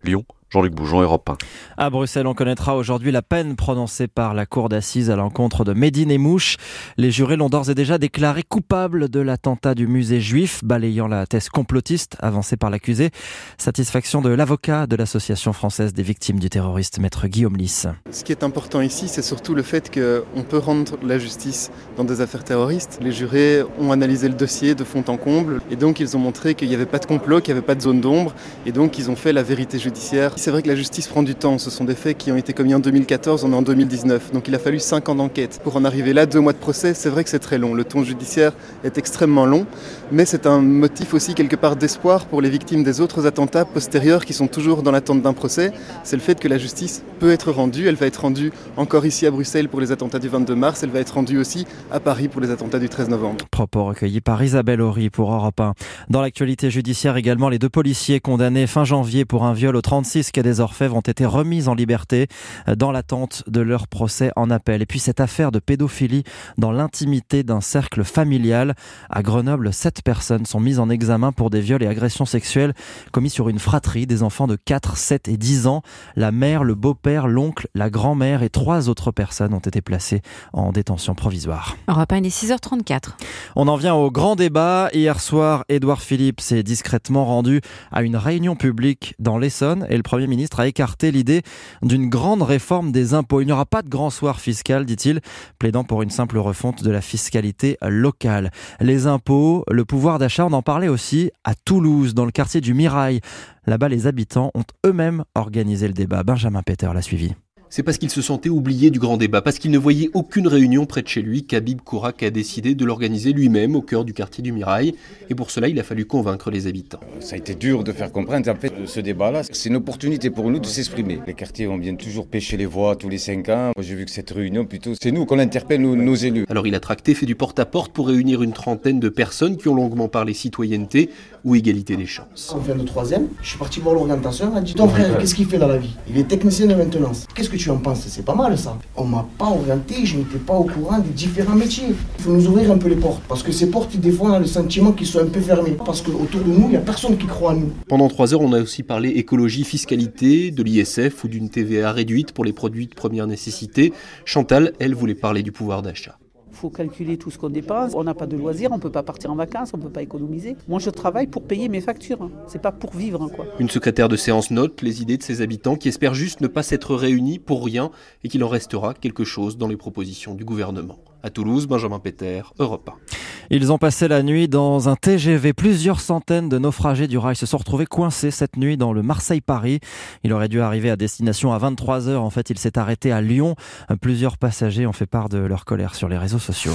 Jean-Luc Boujon, Europe 1.
À Bruxelles, on connaîtra aujourd'hui la peine prononcée par la cour d'assises à l'encontre de Mehdi Nemmouche. Les jurés l'ont d'ores et déjà déclaré coupable de l'attentat du musée juif, balayant la thèse complotiste avancée par l'accusé. Satisfaction de l'avocat de l'Association française des victimes du terroriste, maître Guillaume Lys.
Ce qui est important ici, c'est surtout le fait qu'on peut rendre la justice dans des affaires terroristes. Les jurés ont analysé le dossier de fond en comble et donc ils ont montré qu'il n'y avait pas de complot, qu'il n'y avait pas de zone d'ombre et donc ils ont fait la vérité judiciaire. C'est vrai que la justice prend du temps, ce sont des faits qui ont été commis en 2014, on est en 2019, donc il a fallu 5 ans d'enquête. Pour en arriver là, 2 mois de procès, c'est vrai que c'est très long, le temps judiciaire est extrêmement long, mais c'est un motif aussi quelque part d'espoir pour les victimes des autres attentats postérieurs qui sont toujours dans l'attente d'un procès. C'est le fait que la justice peut être rendue, elle va être rendue encore ici à Bruxelles pour les attentats du 22 mars, elle va être rendue aussi à Paris pour les attentats du 13 novembre.
Propos recueillis par Isabelle Horry pour Europe 1. Dans l'actualité judiciaire également, les 2 policiers condamnés fin janvier pour un viol au 36 quai des Orfèvres ont été remis en liberté dans l'attente de leur procès en appel. Et puis cette affaire de pédophilie dans l'intimité d'un cercle familial. À Grenoble, 7 personnes sont mises en examen pour des viols et agressions sexuelles commis sur une fratrie des enfants de 4, 7 et 10 ans. La mère, le beau-père, l'oncle, la grand-mère et 3 autres personnes ont été placées en détention provisoire.
Europe 1, il est 6h34.
On en vient au grand débat. Hier soir, Édouard Philippe s'est discrètement rendu à une réunion publique dans l'Essonne et le Premier ministre a écarté l'idée d'une grande réforme des impôts. Il n'y aura pas de grand soir fiscal, dit-il, plaidant pour une simple refonte de la fiscalité locale. Les impôts, le pouvoir d'achat, on en parlait aussi à Toulouse, dans le quartier du Mirail. Là-bas, les habitants ont eux-mêmes organisé le débat. Benjamin Peter l'a suivi.
C'est parce qu'il se sentait oublié du grand débat, parce qu'il ne voyait aucune réunion près de chez lui qu'Habib Kourak a décidé de l'organiser lui-même au cœur du quartier du Mirail. Et pour cela, il a fallu convaincre les habitants.
Ça a été dur de faire comprendre. En fait, ce débat-là, c'est une opportunité pour nous de s'exprimer. Les quartiers, on vient toujours pêcher les voix tous les 5 ans. Moi, j'ai vu que cette réunion, plutôt, c'est nous qu'on interpelle nos élus.
Alors il a tracté, fait du porte-à-porte pour réunir une trentaine de personnes qui ont longuement parlé citoyenneté ou égalité des chances.
On vient de 3e, je suis parti voir l'orientation, elle a dit ton frère, qu'est-ce qu'il fait dans la vie? Il est technicien de maintenance. Qu'est-ce que tu en penses? C'est pas mal ça. On m'a pas orienté, je n'étais pas au courant des différents métiers. Il faut nous ouvrir un peu les portes, parce que ces portes, des fois, on a le sentiment qu'ils sont un peu fermés, parce qu'autour de nous, il n'y a personne qui croit à nous.
Pendant 3 heures, on a aussi parlé écologie, fiscalité, de l'ISF ou d'une TVA réduite pour les produits de première nécessité. Chantal, elle, voulait parler du pouvoir d'achat.
Il faut calculer tout ce qu'on dépense. On n'a pas de loisirs, on ne peut pas partir en vacances, on ne peut pas économiser. Moi, je travaille pour payer mes factures. C'est pas pour vivre, quoi.
Une secrétaire de séance note les idées de ses habitants qui espèrent juste ne pas s'être réunis pour rien et qu'il en restera quelque chose dans les propositions du gouvernement. À Toulouse, Benjamin Peter, Europe 1.
Ils ont passé la nuit dans un TGV. Plusieurs centaines de naufragés du rail se sont retrouvés coincés cette nuit dans le Marseille-Paris. Il aurait dû arriver à destination à 23h. En fait, il s'est arrêté à Lyon. Plusieurs passagers ont fait part de leur colère sur les réseaux sociaux.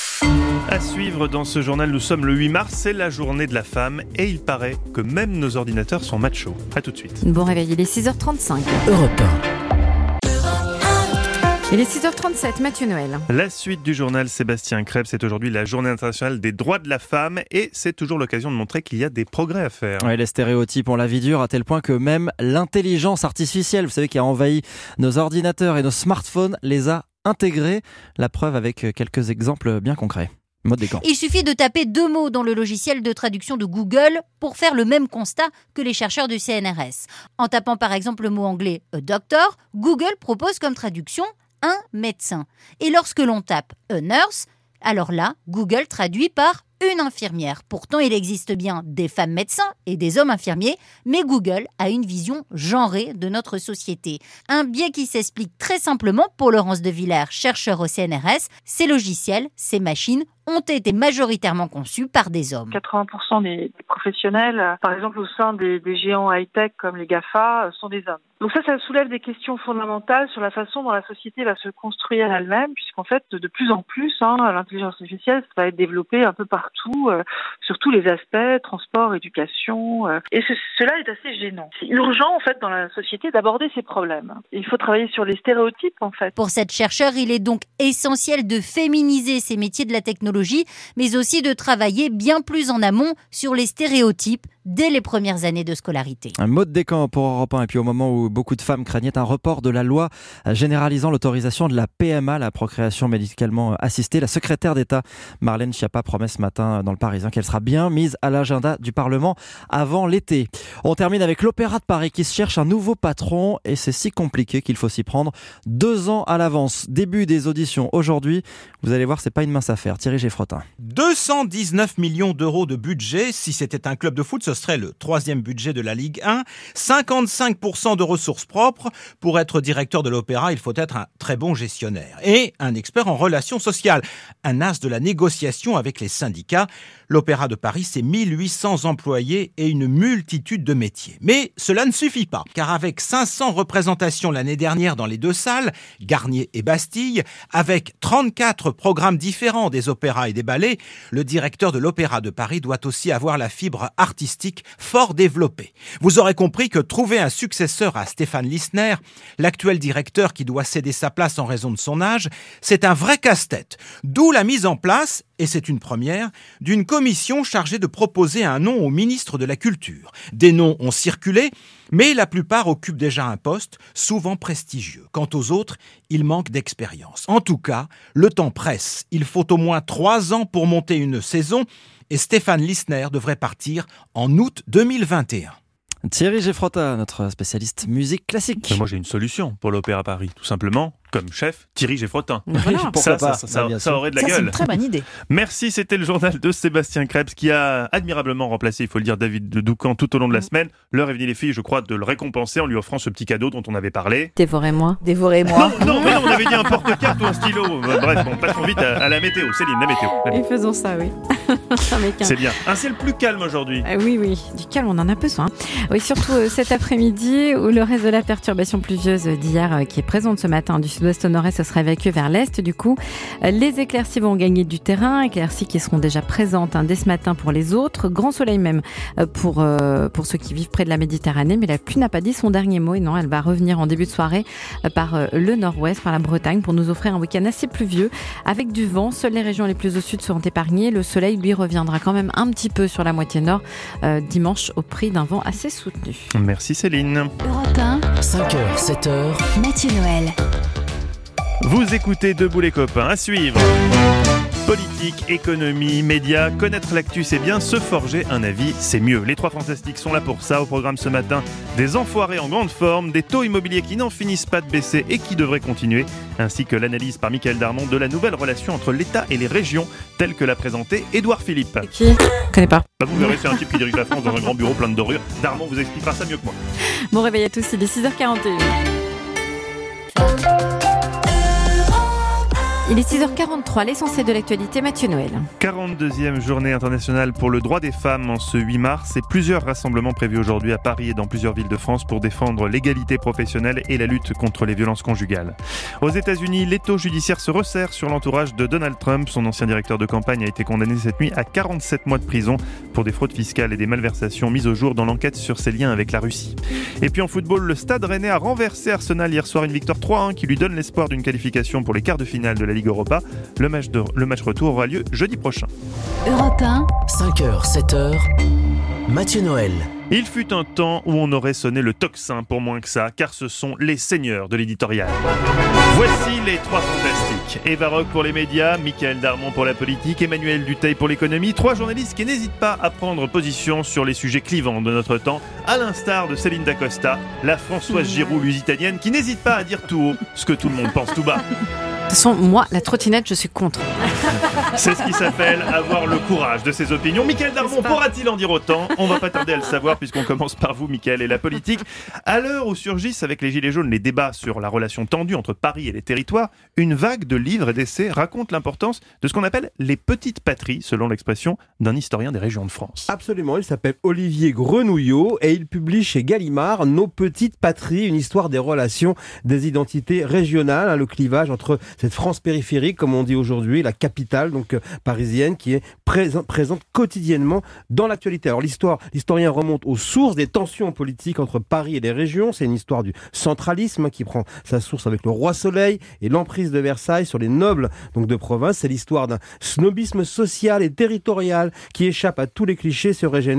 À suivre dans ce journal, nous sommes le 8 mars, c'est la journée de la femme et il paraît que même nos ordinateurs sont machos. À tout de suite.
Bon réveil, il est 6h35.
Europe 1.
Il est 6h37, Mathieu Noël.
La suite du journal Sébastien Krebs, c'est aujourd'hui la journée internationale des droits de la femme et c'est toujours l'occasion de montrer qu'il y a des progrès à faire.
Ouais, les stéréotypes ont la vie dure à tel point que même l'intelligence artificielle, vous savez, qui a envahi nos ordinateurs et nos smartphones, les a intégrés. La preuve avec quelques exemples bien concrets. Mode d'écran.
Il suffit de taper 2 mots dans le logiciel de traduction de Google pour faire le même constat que les chercheurs du CNRS. En tapant par exemple le mot anglais « a doctor », Google propose comme traduction « un médecin ». Et lorsque l'on tape « a nurse », alors là, Google traduit par une infirmière. Pourtant, il existe bien des femmes médecins et des hommes infirmiers, mais Google a une vision genrée de notre société. Un biais qui s'explique très simplement pour Laurence de Villers, chercheur au CNRS. Ces logiciels, ces machines ont été majoritairement conçus par des hommes.
80% des professionnels, par exemple au sein des géants high-tech comme les GAFA, sont des hommes. Donc ça soulève des questions fondamentales sur la façon dont la société va se construire elle-même, puisqu'en fait, de plus en plus, l'intelligence artificielle va être développée un peu partout, sur tous les aspects, transport, éducation. Et cela est assez gênant. C'est urgent, en fait, dans la société d'aborder ces problèmes. Il faut travailler sur les stéréotypes, en fait.
Pour cette chercheure, il est donc essentiel de féminiser ces métiers de la technologie, mais aussi de travailler bien plus en amont sur les stéréotypes dès les premières années de scolarité.
Un mot de décan pour Europe 1. Et puis au moment où beaucoup de femmes craignaient un report de la loi généralisant l'autorisation de la PMA, la procréation médicalement assistée, la secrétaire d'État Marlène Schiappa promet ce matin dans le Parisien qu'elle sera bien mise à l'agenda du Parlement avant l'été. On termine avec l'Opéra de Paris qui se cherche un nouveau patron et c'est si compliqué qu'il faut s'y prendre 2 ans à l'avance. Début des auditions aujourd'hui. Vous allez voir, c'est pas une mince affaire. Thierry Geffrotin.
219 millions d'euros de budget. Si c'était un club de foot, ce serait le 3e budget de la Ligue 1. 55% de ressources propres. Pour être directeur de l'Opéra, il faut être un très bon gestionnaire et un expert en relations sociales. Un as de la négociation avec les syndicats. L'Opéra de Paris, c'est 1800 employés et une multitude de métiers. Mais cela ne suffit pas, car avec 500 représentations l'année dernière dans les 2 salles, Garnier et Bastille, avec 34 programmes différents des opéras et des ballets, le directeur de l'Opéra de Paris doit aussi avoir la fibre artistique fort développée. Vous aurez compris que trouver un successeur à Stéphane Lissner, l'actuel directeur qui doit céder sa place en raison de son âge, c'est un vrai casse-tête. D'où la mise en place, et c'est une première, d'une commission chargée de proposer un nom au ministre de la Culture. Des noms ont circulé, mais la plupart occupent déjà un poste, souvent prestigieux. Quant aux autres, ils manquent d'expérience. En tout cas, le temps presse. Il faut au moins 3 ans pour monter une saison, et Stéphane Lissner devrait partir en août 2021.
Thierry Geffrotin, notre spécialiste musique classique.
Mais moi j'ai une solution pour l'Opéra Paris, tout simplement. Comme chef, Thierry Geffrotin.
Voilà.
Ça aurait de la gueule.
C'est une très bonne idée.
Merci, c'était le journal de Sébastien Krebs qui a admirablement remplacé, il faut le dire, David de Doucan tout au long de la semaine. L'heure est venue les filles, je crois, de le récompenser en lui offrant ce petit cadeau dont on avait parlé.
Dévorez-moi.
Dévorez-moi.
Non, mais non, on avait dit un porte-carte ou un stylo. Bref, bon, passons vite à la météo. Céline, la météo.
Et faisons ça, oui.
C'est bien. Un ciel plus calme aujourd'hui.
Oui, du calme, on en a besoin. Oui, surtout cet après-midi où le reste de la perturbation pluvieuse d'hier qui est présente ce matin du sud-ouest au nord-est, ce sera évacué vers l'est. Du coup, les éclaircies vont gagner du terrain, éclaircies qui seront déjà présentes dès ce matin pour les autres. Grand soleil même pour ceux qui vivent près de la Méditerranée, mais la pluie n'a pas dit son dernier mot et non, elle va revenir en début de soirée par le nord-ouest, par la Bretagne, pour nous offrir un week-end assez pluvieux avec du vent. Seules les régions les plus au sud seront épargnées. Le soleil, lui, reviendra quand même un petit peu sur la moitié nord dimanche au prix d'un vent assez soutenu.
Merci Céline.
Europe 1,
5h, 7h.
Mathieu Noël.
Vous écoutez Debout les copains, à suivre. Politique, économie, médias, connaître l'actu c'est bien, se forger un avis c'est mieux. Les 3 fantastiques sont là pour ça. Au programme ce matin, des enfoirés en grande forme, des taux immobiliers qui n'en finissent pas de baisser et qui devraient continuer, ainsi que l'analyse par Michael Darmon de la nouvelle relation entre l'État et les régions, telle que l'a présentée Édouard Philippe.
Qui ? Je connais pas.
Vous verrez, c'est un type qui dirige la France dans un grand bureau plein de dorures. Darmon vous expliquera ça mieux que moi.
Bon réveil à tous, il est 6h41. Il est 6h43, l'essentiel de l'actualité, Mathieu Noël.
42e journée internationale pour le droit des femmes en ce 8 mars et plusieurs rassemblements prévus aujourd'hui à Paris et dans plusieurs villes de France pour défendre l'égalité professionnelle et la lutte contre les violences conjugales. Aux États-Unis, l'étau judiciaire se resserre sur l'entourage de Donald Trump. Son ancien directeur de campagne a été condamné cette nuit à 47 mois de prison pour des fraudes fiscales et des malversations mises au jour dans l'enquête sur ses liens avec la Russie. Et puis en football, le Stade Rennais a renversé Arsenal hier soir, une victoire 3-1 qui lui donne l'espoir d'une qualification pour les quarts de finale de la Ligue Europa. Le match retour aura lieu jeudi prochain.
Europe 1,
5h, 7h. Mathieu Noël.
Il fut un temps où on aurait sonné le tocsin pour moins que ça, car ce sont les seigneurs de l'éditorial. Voici les 3 fantastiques. Eva Rock pour les médias, Michael Darmon pour la politique, Emmanuel Dutheil pour l'économie. 3 journalistes qui n'hésitent pas à prendre position sur les sujets clivants de notre temps, à l'instar de Céline Dacosta, la Françoise Giroud lusitanienne, qui n'hésite pas à dire tout haut ce que tout le monde pense tout bas.
De toute façon, moi, la trottinette, je suis contre.
C'est ce qui s'appelle avoir le courage de ses opinions. Michael Darmon pourra-t-il en dire autant ? On va pas tarder à le savoir puisqu'on commence par vous, Michael, et la politique. À l'heure où surgissent avec les Gilets jaunes les débats sur la relation tendue entre Paris et les territoires, une vague de livres et d'essais raconte l'importance de ce qu'on appelle les petites patries, selon l'expression d'un historien des régions de France.
Absolument, il s'appelle Olivier Grenouillot et il publie chez Gallimard Nos petites patries, une histoire des relations, des identités régionales, le clivage entre cette France périphérique, comme on dit aujourd'hui, la capitale donc parisienne, qui est présente quotidiennement dans l'actualité. Alors l'historien remonte aux sources des tensions politiques entre Paris et les régions. C'est une histoire du centralisme qui prend sa source avec le roi Soleil et l'emprise de Versailles sur les nobles donc de province. C'est l'histoire d'un snobisme social et territorial qui échappe à tous les clichés, se régénère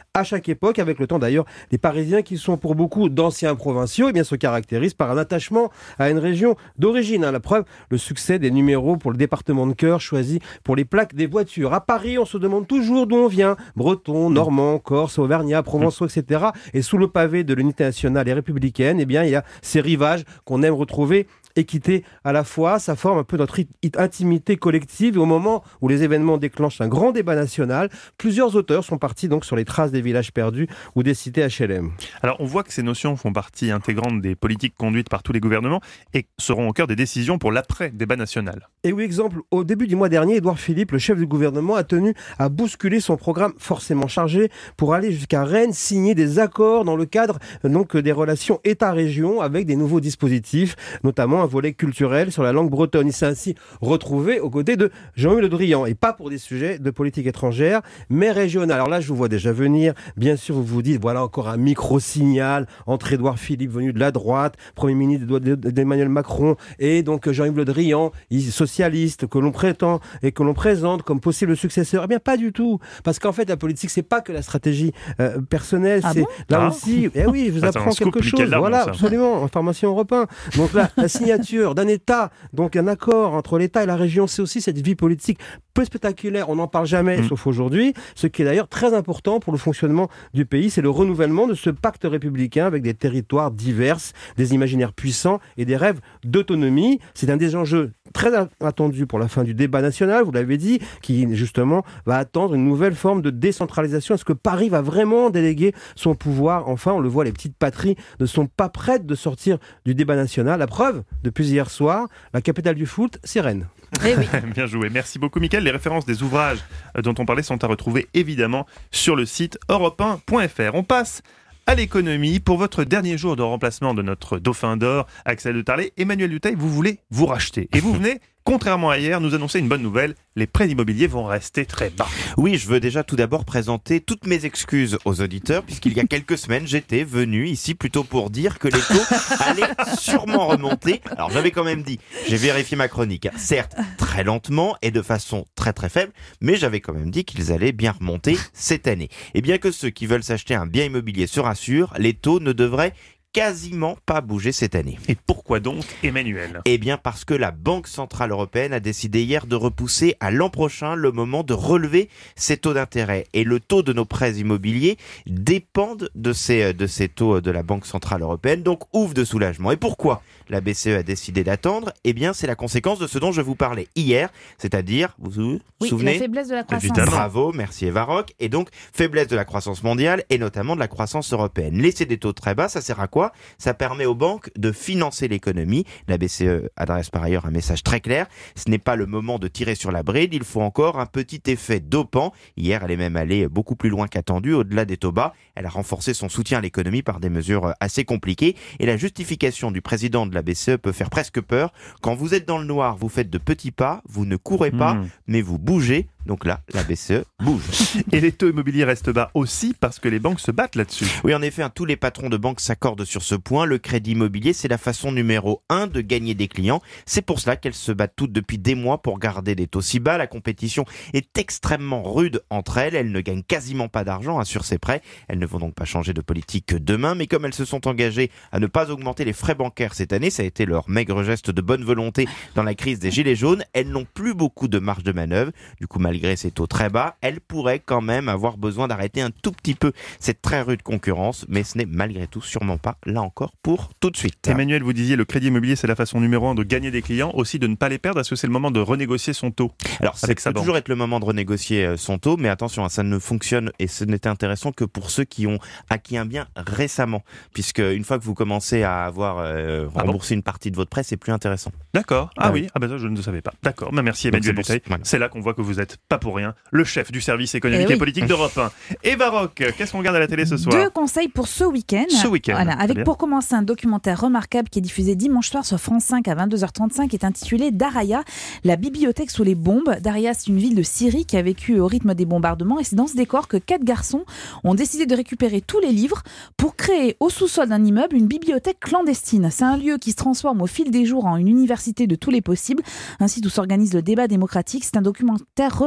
à chaque époque. Avec le temps d'ailleurs, les Parisiens, qui sont pour beaucoup d'anciens provinciaux, se caractérisent par un attachement à une région d'origine. La preuve, le succès des numéros pour le département de cœur choisi pour les plaques des voitures. À Paris, on se demande toujours d'où on vient. Breton, Normand, Corse, Auvergnat, Provençaux, etc. Et sous le pavé de l'unité nationale et républicaine, il y a ces rivages qu'on aime retrouver équité à la fois. Ça forme un peu notre intimité collective. Et au moment où les événements déclenchent un grand débat national, plusieurs auteurs sont partis donc sur les traces des villages perdus ou des cités HLM.
Alors on voit que ces notions font partie intégrante des politiques conduites par tous les gouvernements et seront au cœur des décisions pour l'après-débat national.
Et oui, exemple, au début du mois dernier, Édouard Philippe, le chef du gouvernement, a tenu à bousculer son programme forcément chargé pour aller jusqu'à Rennes, signer des accords dans le cadre donc des relations État-région avec des nouveaux dispositifs, notamment un volet culturel sur la langue bretonne. Il s'est ainsi retrouvé aux côtés de Jean-Yves Le Drian, et pas pour des sujets de politique étrangère, mais régionale. Alors là, je vous vois déjà venir. Bien sûr, vous vous dites, voilà encore un micro-signal entre Édouard Philippe, venu de la droite, Premier ministre d'Emmanuel Macron, et donc Jean-Yves Le Drian, socialiste, que l'on prétend et que l'on présente comme possible successeur. Eh bien, pas du tout. Parce qu'en fait, la politique, c'est pas que la stratégie personnelle.
Ah
c'est
bon
là aussi. Eh oui, je vous apprends quelque chose. Voilà, absolument. Information européenne. Donc là, la signature d'un État, donc un accord entre l'État et la région, c'est aussi cette vie politique peu spectaculaire. On n'en parle jamais, sauf aujourd'hui. Ce qui est d'ailleurs très important pour le fonctionnement du pays, c'est le renouvellement de ce pacte républicain avec des territoires divers, des imaginaires puissants et des rêves d'autonomie. C'est un des enjeux très attendu pour la fin du débat national, vous l'avez dit, qui justement va attendre une nouvelle forme de décentralisation. Est-ce que Paris va vraiment déléguer son pouvoir? Enfin, on le voit, les petites patries ne sont pas prêtes de sortir du débat national. La preuve, depuis hier soir, la capitale du foot, c'est Rennes.
Eh oui.
Bien joué. Merci beaucoup, Mickaël. Les références des ouvrages dont on parlait sont à retrouver évidemment sur le site europe1.fr. On passe à l'économie. Pour votre dernier jour de remplacement de notre dauphin d'or, Axel de Tarlet, Emmanuel Dutheil, vous voulez vous racheter. Et vous venez, contrairement à hier, nous annoncer une bonne nouvelle. Les prêts immobiliers vont rester très bas.
Oui, je veux déjà tout d'abord présenter toutes mes excuses aux auditeurs, puisqu'il y a quelques semaines, j'étais venu ici plutôt pour dire que les taux allaient sûrement remonter. Alors j'avais quand même dit, j'ai vérifié ma chronique, certes très lentement et de façon très très faible, mais j'avais quand même dit qu'ils allaient bien remonter cette année. Et bien que ceux qui veulent s'acheter un bien immobilier se rassurent, les taux ne devraient quasiment pas bouger cette année.
Et pourquoi donc, Emmanuel ?
Eh bien parce que la Banque Centrale Européenne a décidé hier de repousser à l'an prochain le moment de relever ses taux d'intérêt. Et le taux de nos prêts immobiliers dépendent de ces taux de la Banque Centrale Européenne, donc ouf de soulagement. Et pourquoi la BCE a décidé d'attendre ? Eh bien c'est la conséquence de ce dont je vous parlais hier, c'est-à-dire, vous vous souvenez ?
La faiblesse de la croissance.
Évidemment.
Bravo, merci Eva Rock. Et donc faiblesse de la croissance mondiale et notamment de la croissance européenne. Laisser des taux très bas, ça sert à quoi ? Ça permet aux banques de financer l'économie. La BCE adresse par ailleurs un message très clair. Ce n'est pas le moment de tirer sur la bride, il faut encore un petit effet dopant. Hier, elle est même allée beaucoup plus loin qu'attendu, au-delà des taux bas. Elle a renforcé son soutien à l'économie par des mesures assez compliquées. Et la justification du président de la BCE peut faire presque peur. Quand vous êtes dans le noir, vous faites de petits pas, vous ne courez pas, mais vous bougez. Donc là, la BCE bouge.
Et les taux immobiliers restent bas aussi parce que les banques se battent là-dessus.
Oui, en effet, tous les patrons de banques s'accordent sur ce point. Le crédit immobilier, c'est la façon numéro 1 de gagner des clients. C'est pour cela qu'elles se battent toutes depuis des mois pour garder des taux si bas. La compétition est extrêmement rude entre elles. Elles ne gagnent quasiment pas d'argent sur ces prêts. Elles ne vont donc pas changer de politique demain. Mais comme elles se sont engagées à ne pas augmenter les frais bancaires cette année, ça a été leur maigre geste de bonne volonté dans la crise des gilets jaunes, elles n'ont plus beaucoup de marge de manœuvre. Du coup, malgré ces taux très bas, elles pourraient quand même avoir besoin d'arrêter un tout petit peu cette très rude concurrence, mais ce n'est malgré tout sûrement pas, là encore, pour tout de suite.
Emmanuel, vous disiez le crédit immobilier, c'est la façon numéro 1 de gagner des clients, aussi de ne pas les perdre. Est-ce que c'est le moment de renégocier son taux ?
Alors, ça peut toujours être le moment de renégocier son taux, mais attention, ça ne fonctionne et ce n'était intéressant que pour ceux qui ont acquis un bien récemment, puisque une fois que vous commencez à avoir remboursé une partie de votre prêt, c'est plus intéressant.
D'accord. Ah oui, ça je ne le savais pas. D'accord. Merci Emmanuel Dutheil. Voilà. C'est là qu'on voit que vous n'êtes pas pour rien le chef du service économique et politique d'Europe 1. Eva Rock, qu'est-ce qu'on regarde à la télé ce soir ?
2 conseils pour ce week-end. Voilà, avec pour commencer un documentaire remarquable qui est diffusé dimanche soir sur France 5 à 22h35, est intitulé Daraya, la bibliothèque sous les bombes. Daraya, c'est une ville de Syrie qui a vécu au rythme des bombardements, et c'est dans ce décor que 4 garçons ont décidé de récupérer tous les livres pour créer au sous-sol d'un immeuble une bibliothèque clandestine. C'est un lieu qui se transforme au fil des jours en une université de tous les possibles. Ainsi, tout s'organise le débat démocratique. C'est un documentaire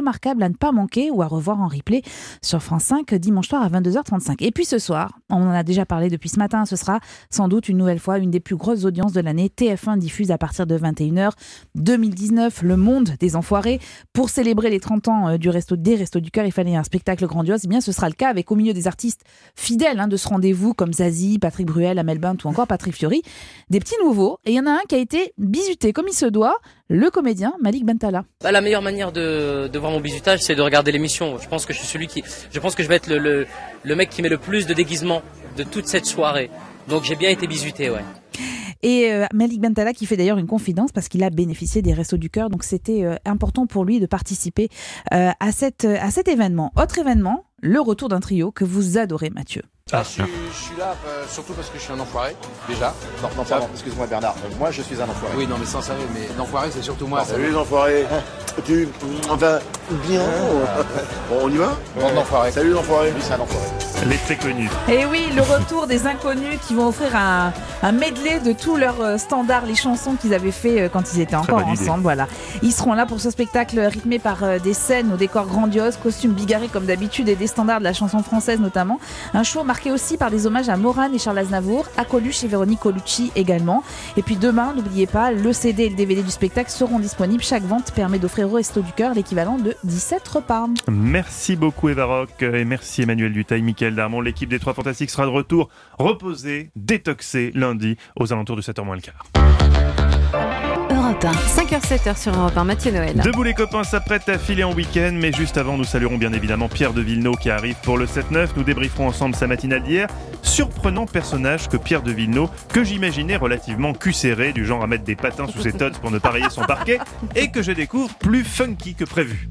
remarquable à ne pas manquer ou à revoir en replay sur France 5 dimanche soir à 22h35. Et puis ce soir, on en a déjà parlé depuis ce matin, ce sera sans doute une nouvelle fois une des plus grosses audiences de l'année. TF1 diffuse à partir de 21h 2019 Le Monde des Enfoirés. Pour célébrer les 30 ans des Restos du Cœur, il fallait un spectacle grandiose. Eh bien, ce sera le cas avec au milieu des artistes fidèles de ce rendez-vous comme Zazie, Patrick Bruel, Amel Bent ou encore Patrick Fiori. Des petits nouveaux. Et il y en a un qui a été bisuté comme il se doit, le comédien Malik Bentala.
La meilleure manière de voir mon bisutage, c'est de regarder l'émission. Je pense que je vais être le mec qui met le plus de déguisement de toute cette soirée. Donc j'ai bien été bisuté, ouais.
Et Malik Bentala qui fait d'ailleurs une confidence parce qu'il a bénéficié des Restos du Cœur, donc c'était important pour lui de participer à cet événement. Autre événement, le retour d'un trio que vous adorez, Mathieu.
Je suis là surtout parce que je suis un enfoiré, déjà. Non, pardon, excuse-moi Bernard, moi je suis un enfoiré. Oui, non mais sans sérieux, mais l'enfoiré c'est surtout moi.
Salut les enfoirés. Enfin, bien. Bon, on y va?
L'enfoiré.
Salut l'enfoiré.
Lui c'est un enfoiré.
Les très connus.
Et oui, le retour des inconnus qui vont offrir un medley de tous leurs standards, les chansons qu'ils avaient fait quand ils étaient encore ensemble. Voilà. Ils seront là pour ce spectacle rythmé par des scènes au décor grandiose, costumes bigarrés comme d'habitude et des standards de la chanson française notamment. Un show marqué aussi par des hommages à Morane et Charles Aznavour, à Coluche et Véronique Colucci également. Et puis demain, n'oubliez pas, le CD et le DVD du spectacle seront disponibles. Chaque vente permet d'offrir au Resto du Cœur l'équivalent de 17 repas.
Merci beaucoup Eva Rock et merci Emmanuel Dutail, Mickaël Darmon. L'équipe des 3 Fantastiques sera de retour, reposée, détoxée lundi aux alentours de 7h moins le quart.
Europe 1, 5h-7h sur Europe 1, Mathieu Noël.
Debout les copains s'apprêtent à filer en week-end, mais juste avant, nous saluerons bien évidemment Pierre de Villeneuve qui arrive pour le 7-9. Nous débrieferons ensemble sa matinale d'hier. Surprenant personnage que Pierre de Villeneuve, que j'imaginais relativement cul-serré, du genre à mettre des patins sous ses tots pour ne pas rayer son parquet, et que je découvre plus funky que prévu.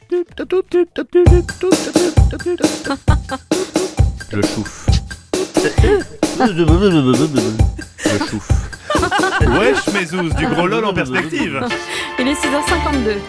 Je chouffe. Je chouffe.
Wesh Mézouz, du gros lol en perspective.
Il est 6h52.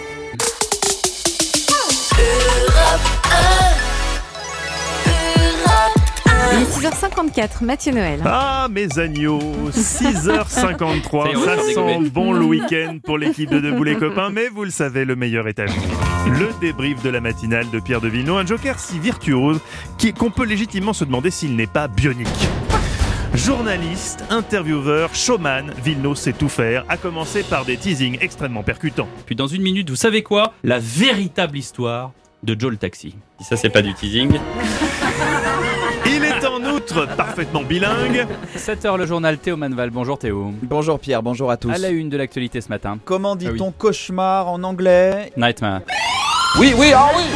Il est 6h54, Mathieu Noël.
Ah mes agneaux, 6h53, ça sent bon le week-end pour l'équipe de Debout les copains, mais vous le savez, le meilleur est à venir. Le débrief de la matinale de Pierre de Villeneuve, un joker si virtuose qu'on peut légitimement se demander s'il n'est pas bionique. Journaliste, intervieweur, showman, Villeneuve sait tout faire, à commencer par des teasings extrêmement percutants.
Puis dans une minute, vous savez quoi? La véritable histoire de Joe le taxi. Si ça c'est pas du teasing.
Il est en outre parfaitement bilingue.
7h le journal Théo Manval. Bonjour Théo.
Bonjour Pierre, bonjour à tous.
À la une de l'actualité ce matin.
Comment dit-on cauchemar en anglais?
Nightmare.
Oui, oui.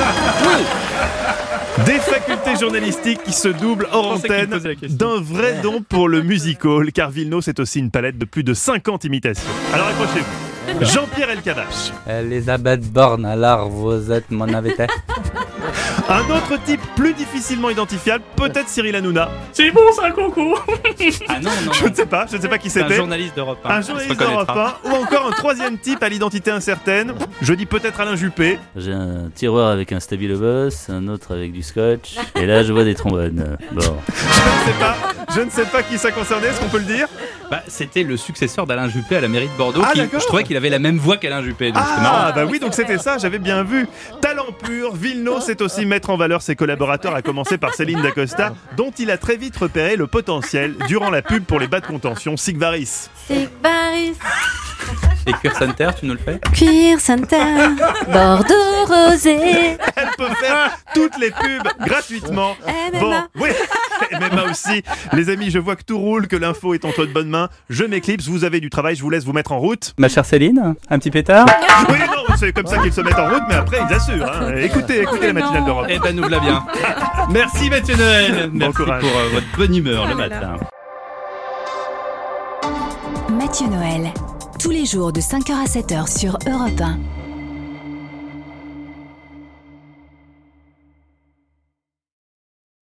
Des facultés journalistiques qui se doublent hors antenne d'un vrai don pour le musical, car Villeneuve c'est aussi une palette de plus de 50 imitations. Alors accrochez-vous. Jean-Pierre Elkabbach.
Elisabeth Borne, alors vous êtes mon invité.
Un autre type plus difficilement identifiable, peut-être Cyril Hanouna.
C'est bon ça, Coco. Ah non.
Je ne sais pas qui c'était.
Un journaliste d'Europe 1.
Un journaliste d'Europe 1, ou encore un troisième type à l'identité incertaine. Je dis peut-être Alain Juppé.
J'ai un tiroir avec un stabilo boss, un autre avec du scotch, et là je vois des trombones. Bon.
Je ne sais pas qui ça concernait, est-ce qu'on peut le dire?
C'était le successeur d'Alain Juppé à la mairie de Bordeaux. Je trouvais qu'il avait la même voix qu'Alain Juppé. Donc
oui, donc c'était ça, j'avais bien vu. Talent pur, Villeneuve sait aussi mettre en valeur ses collaborateurs, à commencer par Céline Dacosta, dont il a très vite repéré le potentiel durant la pub pour les bas de contention Sigvaris.
Sigvaris.
Et Cuir Center, tu nous le fais?
Cuir Center, Bordeaux rosé.
Elle peut faire toutes les pubs gratuitement.
MMA.
Bon, oui, MMA aussi. Les amis, je vois que tout roule, que l'info est entre de bonnes mains. Je m'éclipse, vous avez du travail, je vous laisse vous mettre en route.
Ma chère Céline, un petit pétard?
Oui, non, c'est comme ça qu'ils se mettent en route, mais après ils assurent. Hein. Écoutez la matinale d'Europe.
Eh ben, nous voilà bien. Merci Mathieu Noël.
Bon
Merci
courage.
pour votre bonne humeur le matin.
Mathieu Noël, tous les jours de 5h à 7h sur Europe 1.